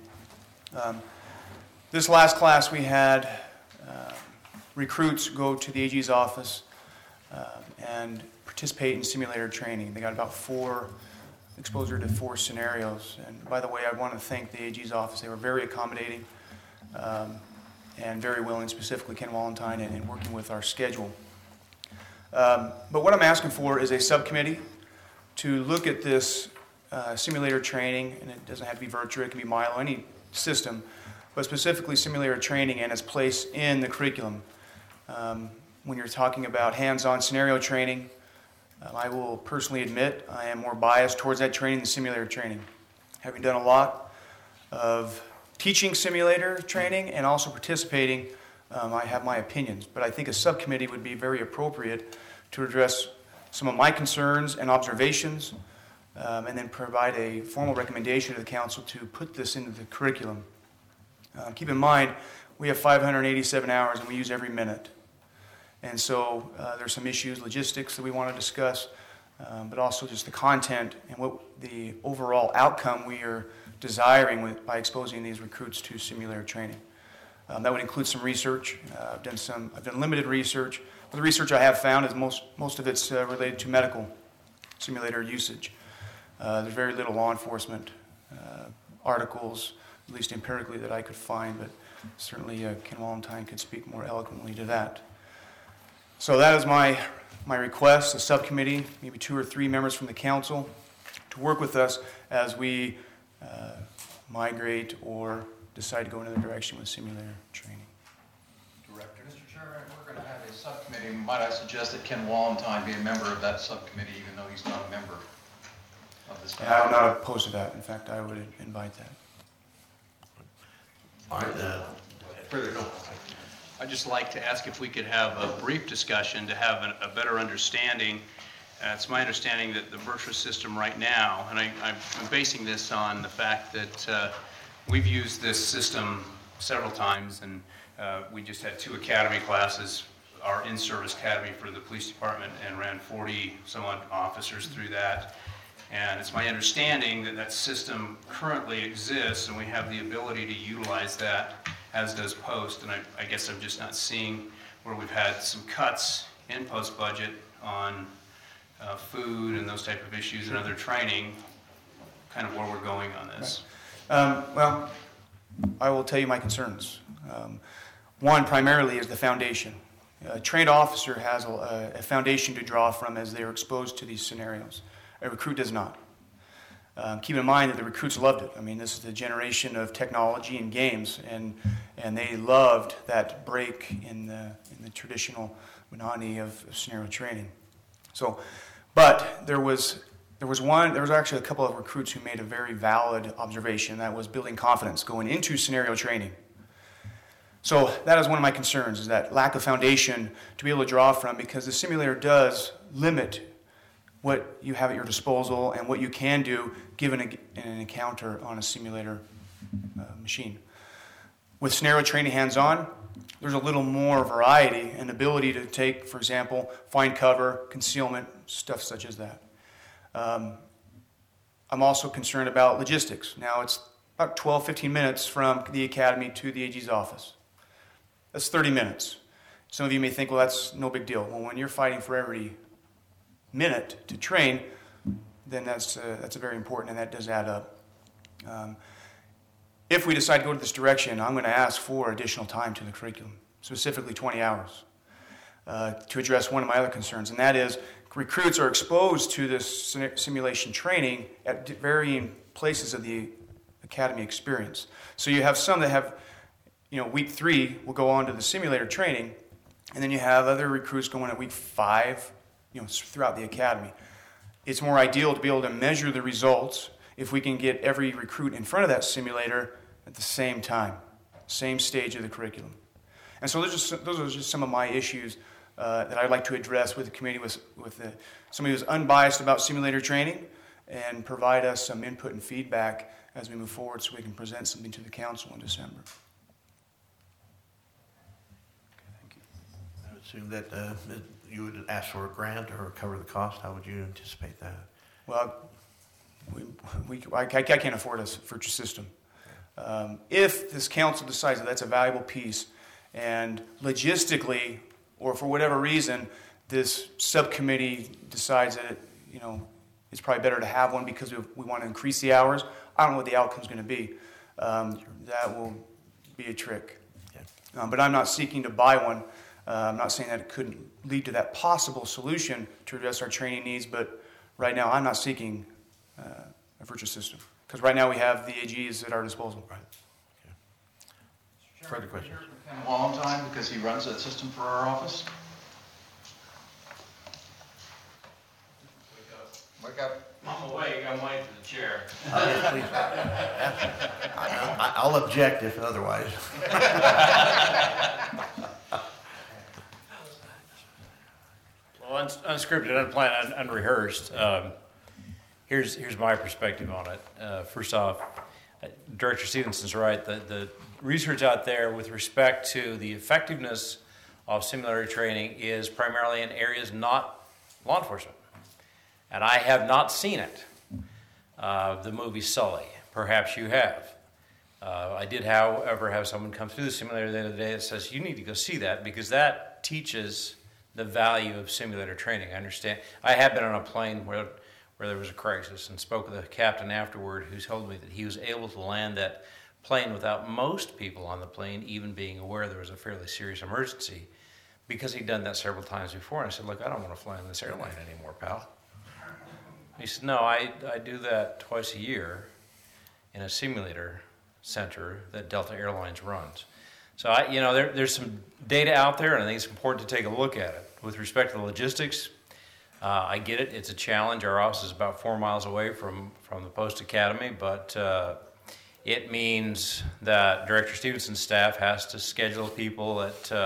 [SPEAKER 9] This last class we had recruits go to the AG's office and participate in simulator training. They got about 4 exposure to 4 scenarios. And by the way, I want to thank the AG's office. They were very accommodating and very willing, specifically Ken Wallentyne, in working with our schedule. But what I'm asking for is a subcommittee to look at this simulator training, and it doesn't have to be virtual, it can be Milo, any system, but specifically simulator training and its place in the curriculum. When you're talking about hands-on scenario training,
[SPEAKER 18] I will personally admit I am more biased towards that training than simulator training. Having done a lot of teaching simulator training and also participating, I have my opinions. But I think a subcommittee would be very appropriate to address some of my concerns and observations, and then provide a formal recommendation to the council to put this into the curriculum. Keep in mind, we have 587 hours and we use every minute. And so there's some issues, logistics that we want to discuss, but also just the content and what the overall outcome we are desiring by exposing these recruits to simulator training. That would include some research. I've done limited research. But the research I have found is most of it's related to medical simulator usage. There's very little law enforcement articles, at least empirically, that I could find, but certainly Ken Wallenstein could speak more eloquently to that. So that is my request, a subcommittee, maybe 2 or 3 members from the council, to work with us as we migrate or decide to go in another direction with simulator training.
[SPEAKER 12] Director. Mr. Chairman, we're going to have a subcommittee. Might I suggest that Ken Wallenstein be a member of that subcommittee, even though he's not a member of this committee?
[SPEAKER 18] I'm not opposed to that. In fact, I would invite that.
[SPEAKER 1] All right, further, no.
[SPEAKER 11] I'd just like to ask if we could have a brief discussion to have a better understanding. It's my understanding that the Virtua system right now, and I'm basing this on the fact that we've used this system several times, and we just had 2 academy classes, our in-service academy for the police department, and ran 40 some odd officers through that. And it's my understanding that that system currently exists, and we have the ability to utilize that, as does Post. And I guess I'm just not seeing where we've had some cuts in Post budget on food and those type of issues and other training, kind of where we're going on this.
[SPEAKER 18] Well, I will tell you my concerns. One, primarily, is the foundation. A trained officer has a foundation to draw from as they are exposed to these scenarios. A recruit does not. Keep in mind that the recruits loved it. I mean, this is the generation of technology and games, and they loved that break in the traditional monotony of scenario training. So, but there was actually a couple of recruits who made a very valid observation, that was building confidence going into scenario training. So that is one of my concerns, is that lack of foundation to be able to draw from, because the simulator does limit what you have at your disposal and what you can do given an encounter on a simulator machine. With scenario training hands-on, there's a little more variety and ability to take, for example, find cover, concealment, stuff such as that. I'm also concerned about logistics. Now, it's about 12, 15 minutes from the academy to the AG's office. That's 30 minutes. Some of you may think, well, that's no big deal. Well, when you're fighting for every minute to train, then that's very important, and that does add up. If we decide to go to this direction, I'm going to ask for additional time to the curriculum, specifically 20 hours, to address one of my other concerns, and that is recruits are exposed to this simulation training at varying places of the academy experience. So you have some that have, week 3 will go on to the simulator training, and then you have other recruits going at week 5, throughout the academy. It's more ideal to be able to measure the results if we can get every recruit in front of that simulator at the same time, same stage of the curriculum. And so those are just some of my issues that I'd like to address with the committee, with somebody who's unbiased about simulator training, and provide us some input and feedback as we move forward so we can present something to the council in December.
[SPEAKER 1] Okay, thank you. I would assume that you would ask for a grant or cover the cost. How would you anticipate that?
[SPEAKER 18] Well, I can't afford a Virtua system. If this council decides that that's a valuable piece, and logistically, or for whatever reason, this subcommittee decides that it's probably better to have one because we want to increase the hours, I don't know what the outcome's going to be. That will be a trick.
[SPEAKER 1] Yeah.
[SPEAKER 18] But I'm not seeking to buy one. I'm not saying that it couldn't lead to that possible solution to address our training needs, but right now I'm not seeking a Virtua system, because right now we have the AGs at our disposal.
[SPEAKER 1] Right. Okay. Further questions?
[SPEAKER 12] Ken Wallenstein, because he runs that system for our office.
[SPEAKER 17] Wake up.
[SPEAKER 12] I'm awake, I'm waiting for the chair.
[SPEAKER 1] Yes, please. I'll object if otherwise.
[SPEAKER 19] Well, unscripted, unplanned, unrehearsed. Here's my perspective on it. First off, Director Stevenson's right. The research out there with respect to the effectiveness of simulator training is primarily in areas not law enforcement. And I have not seen it. The movie Sully. Perhaps you have. I did, however, have someone come through the simulator the other day that says, you need to go see that because that teaches the value of simulator training. I understand. I have been on a plane where there was a crisis and spoke with a captain afterward who told me that he was able to land that plane without most people on the plane even being aware there was a fairly serious emergency because he'd done that several times before. And I said, look, I don't want to fly on this airline anymore, pal. He said, no, I do that twice a year in a simulator center that Delta Airlines runs. So there's some data out there, and I think it's important to take a look at it. With respect to the logistics, I get it. It's a challenge. Our office is about 4 miles away from the Post Academy, but it means that Director Stevenson's staff has to schedule people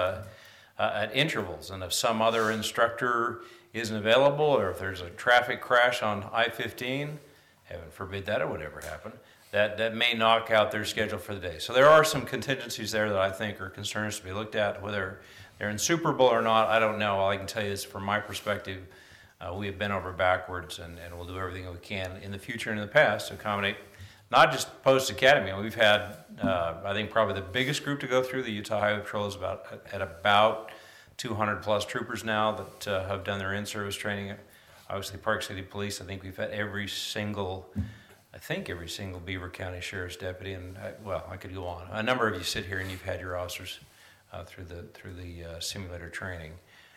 [SPEAKER 19] at intervals, and if some other instructor isn't available, or if there's a traffic crash on I-15, heaven forbid that it would ever happen, that may knock out their schedule for the day. So there are some contingencies there that I think are concerns to be looked at. Whether they're insuperable or not, I don't know. All I can tell you is from my perspective, we have bent over backwards, and we'll do everything we can in the future and in the past to accommodate not just Post Academy. We've had, I think, probably the biggest group to go through. The Utah Highway Patrol is at about 200 plus troopers now that have done their in-service training. Obviously, Park City Police, I think we've had every single Beaver County Sheriff's Deputy, and I could go on. A number of you sit here and you've had your officers through the simulator training.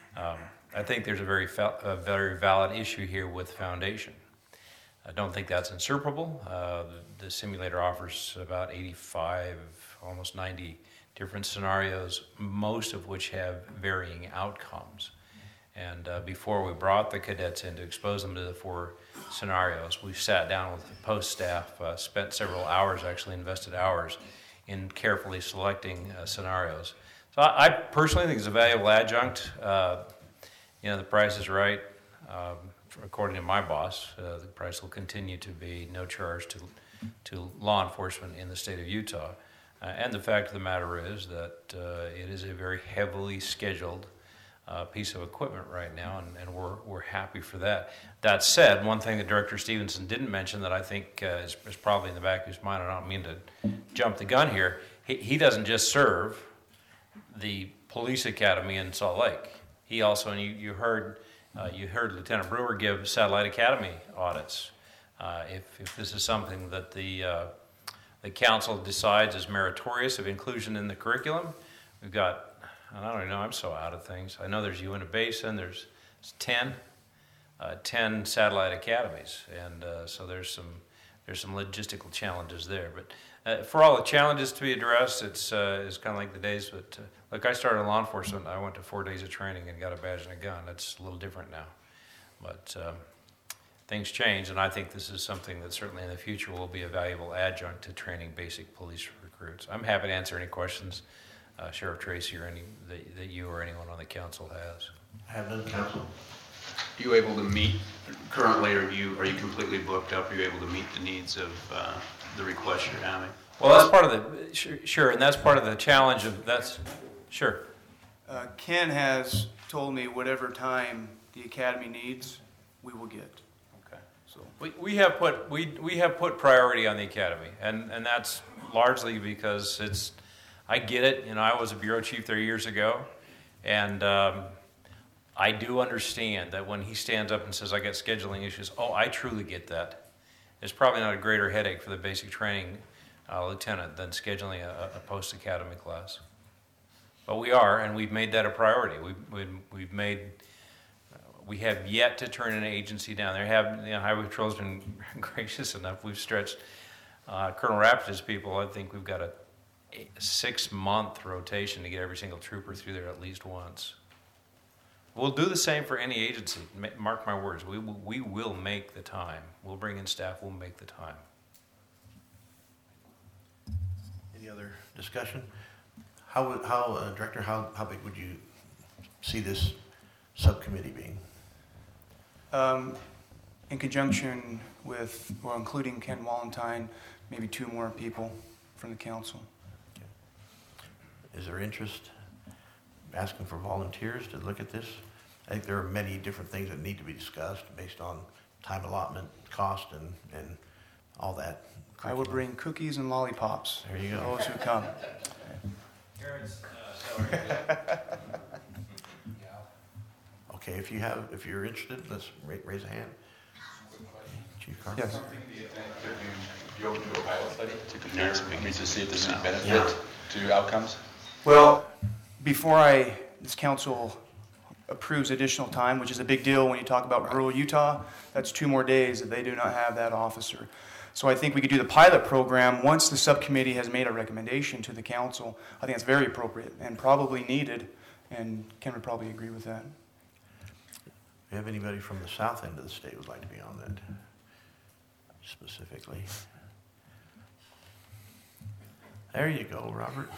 [SPEAKER 19] I think there's a very valid issue here with foundation. I don't think that's insuperable. The simulator offers about 85, almost 90 different scenarios, most of which have varying outcomes. And before we brought the cadets in to expose them to the 4 scenarios, we sat down with the post staff, spent several hours, actually invested hours, in carefully selecting scenarios. So I personally think it's a valuable adjunct. The price is right. According to my boss, the price will continue to be no charge to law enforcement in the state of Utah. And the fact of the matter is that it is a very heavily scheduled piece of equipment right now, and we're happy for that. That said, one thing that Director Stevenson didn't mention that I think is probably in the back of his mind, I don't mean to jump the gun here, he doesn't just serve the police academy in Salt Lake. He also, and you heard Lieutenant Brewer give Satellite Academy audits. If this is something that the council decides is meritorious of inclusion in the curriculum, we've got, I don't even know, I'm so out of things. I know there's Uinta Basin, there's 10 satellite academies, and so there's some logistical challenges there. But for all the challenges to be addressed, it's kind of like the days. But look, I started in law enforcement. I went to 4 days of training and got a badge and a gun. That's a little different now, but things change, and I think this is something that certainly in the future will be a valuable adjunct to training basic police recruits. I'm happy to answer any questions, Sheriff Tracy, or any that you or anyone on the council has.
[SPEAKER 1] I have none, Council.
[SPEAKER 6] Are you able to meet currently, or are you completely booked up? Are you able to meet the needs of the request you're having?
[SPEAKER 19] Well, that's part of the, sure, and that's part of the challenge of, sure.
[SPEAKER 18] Ken has told me whatever time the academy needs, we will get.
[SPEAKER 19] Okay. So we have put priority on the academy, and that's largely because I get it. I was a bureau chief there years ago, and I do understand that when he stands up and says, I got scheduling issues, I truly get that. There's probably not a greater headache for the basic training lieutenant than scheduling a post-academy class. But we are, and we've made that a priority. We have yet to turn an agency down. Highway Patrol's been gracious enough. We've stretched Colonel Rapid's people. I think we've got a 6-month rotation to get every single trooper through there at least once. We'll do the same for any agency. Mark my words. We will make the time. We'll bring in staff. We'll make the time.
[SPEAKER 1] Any other discussion? Director, how big would you see this subcommittee being?
[SPEAKER 18] In conjunction with, or including Ken Wallentine, maybe 2 more people from the council.
[SPEAKER 1] Is there interest, asking for volunteers to look at this? I think there are many different things that need to be discussed based on time allotment, cost, and all that.
[SPEAKER 18] I would bring cookies and lollipops.
[SPEAKER 1] There you go.
[SPEAKER 18] Those who come.
[SPEAKER 1] Okay, if you're interested, let's raise a hand. Chief Carter?
[SPEAKER 18] Yes.
[SPEAKER 10] You do a pilot study to compare, to see if there's any benefit to outcomes?
[SPEAKER 18] Well, before this council approves additional time, which is a big deal when you talk about rural Utah, that's 2 more days that they do not have that officer. So I think we could do the pilot program once the subcommittee has made a recommendation to the council. I think that's very appropriate and probably needed, and Ken would probably agree with that.
[SPEAKER 1] Do you have anybody from the south end of the state who would like to be on that specifically? There you go, Robert.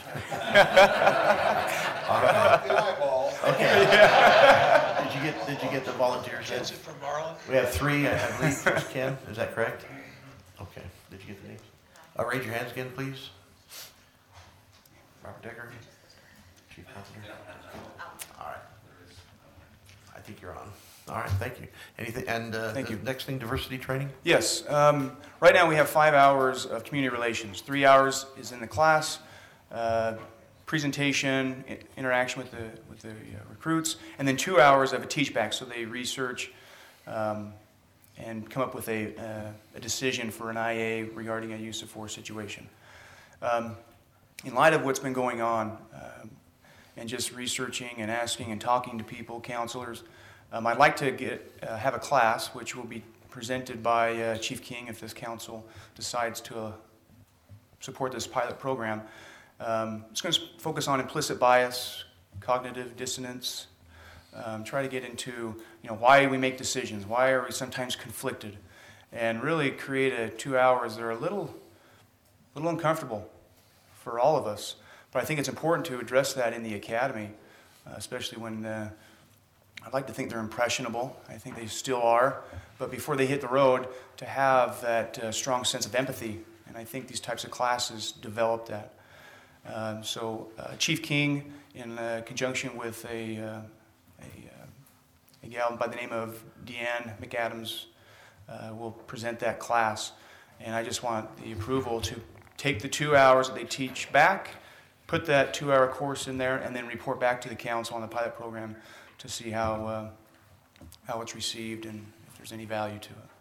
[SPEAKER 1] All right. Okay. Did you get the volunteers?
[SPEAKER 7] Ken's from Marlin?
[SPEAKER 1] We have 3, I believe, from Ken. Is that correct? Okay. Did you get the names? Raise your hands again, please. Robert Decker, Chief Carpenter. All right. I think you're on. All right, thank you. Anything, and
[SPEAKER 18] Thank you.
[SPEAKER 1] Next thing, diversity training?
[SPEAKER 18] Yes. Right now we have 5 hours of community relations. 3 hours is in the class, presentation, interaction with the recruits, and then 2 hours of a teach back. So they research and come up with a decision for an IA regarding a use of force situation. In light of what's been going on, and just researching and asking and talking to people, counselors, I'd like to have a class which will be presented by Chief King if this council decides to support this pilot program. It's going to focus on implicit bias, cognitive dissonance, try to get into why we make decisions, why are we sometimes conflicted, and really create 2 hours that are a little uncomfortable for all of us. But I think it's important to address that in the academy, especially when I'd like to think they're impressionable. I think they still are. But before they hit the road, to have that strong sense of empathy. And I think these types of classes develop that. So Chief King, in conjunction with a gal by the name of Deanne McAdams, will present that class. And I just want the approval to take the 2 hours that they teach back, put that 2-hour course in there, and then report back to the council on the pilot program to see how it's received and if there's any value to it.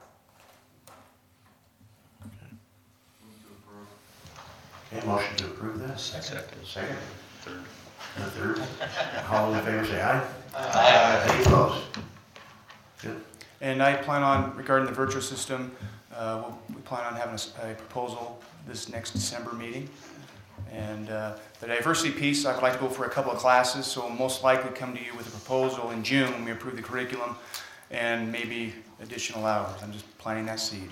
[SPEAKER 1] Okay, motion to approve that?
[SPEAKER 10] Second.
[SPEAKER 1] Second.
[SPEAKER 10] Third.
[SPEAKER 1] And a third. All in favor, say aye. Aye. Any opposed? Good.
[SPEAKER 18] And I plan on, regarding the virtual system, we plan on having a proposal this next December meeting. And the diversity piece, I would like to go for a couple of classes, so I'll most likely come to you with a proposal in June when we approve the curriculum and maybe additional hours. I'm just planting that seed.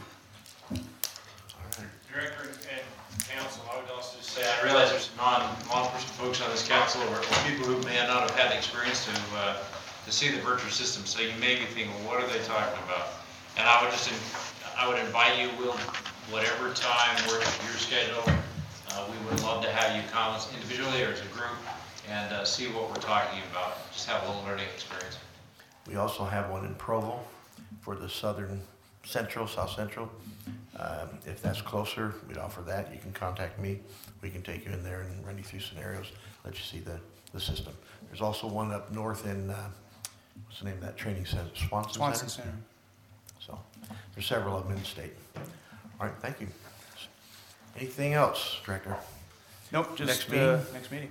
[SPEAKER 5] Director and council, I would also say, I realize there's non-law enforcement folks on this council or people who may not have had the experience to see the virtual system, so you may be thinking, well, what are they talking about? And I would invite you, whatever time works for your schedule, we would love to have you come individually or as a group and see what we're talking about. Just have a little learning experience.
[SPEAKER 1] We also have one in Provo for the south central. If that's closer, we'd offer that. You can contact me. We can take you in there and run you through scenarios, let you see the system. There's also one up north in, what's the name of that training center? Swanson Center? So there's several of them in the state. All right, thank you. Anything else, Director?
[SPEAKER 18] Nope, just
[SPEAKER 1] next meeting.
[SPEAKER 18] Next meeting.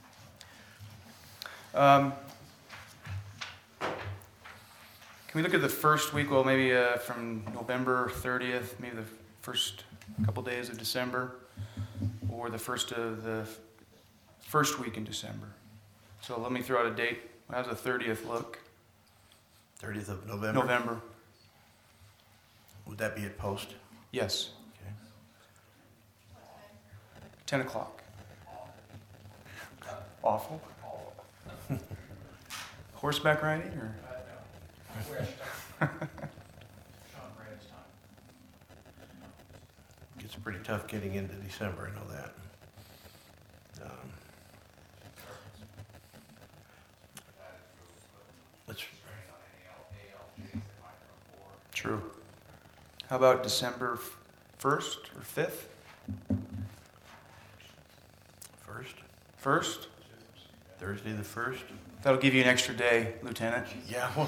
[SPEAKER 18] Can we look at the first week? Well, maybe from November 30th, maybe the first couple days of December, or the first week in December. So let me throw out a date. How does the 30th look?
[SPEAKER 1] 30th of November?
[SPEAKER 18] November.
[SPEAKER 1] Would that be at Post?
[SPEAKER 18] Yes.
[SPEAKER 1] Okay.
[SPEAKER 18] 10 o'clock. Awful. Horseback riding or?
[SPEAKER 1] It's pretty tough getting into December, I know that. Let's,
[SPEAKER 18] True. How about December 1st or 5th? First?
[SPEAKER 1] Thursday the 1st?
[SPEAKER 18] That'll give you an extra day, Lieutenant.
[SPEAKER 1] Yeah, well,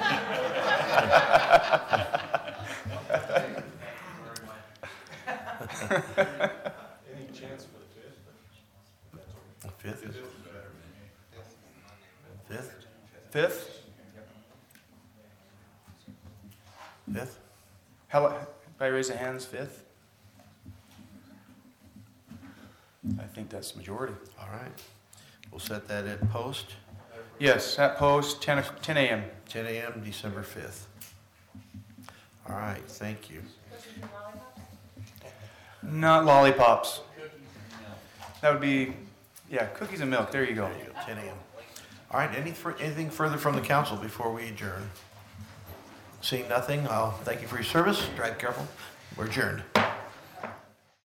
[SPEAKER 9] Any chance for the 5th?
[SPEAKER 1] The 5th is? 5th?
[SPEAKER 18] 5th?
[SPEAKER 1] 5th?
[SPEAKER 18] How, by raise of hands, 5th? I think that's the majority.
[SPEAKER 1] All right. We'll set that at Post.
[SPEAKER 18] Yes, at Post, 10 a.m.
[SPEAKER 1] 10 a.m., December 5th. All right, thank you.
[SPEAKER 18] Not lollipops. That would be, yeah, cookies and milk. There you go.
[SPEAKER 1] There you go, 10 a.m. All right, anything further from the council before we adjourn? Seeing nothing, I'll thank you for your service. Drive careful. We're adjourned.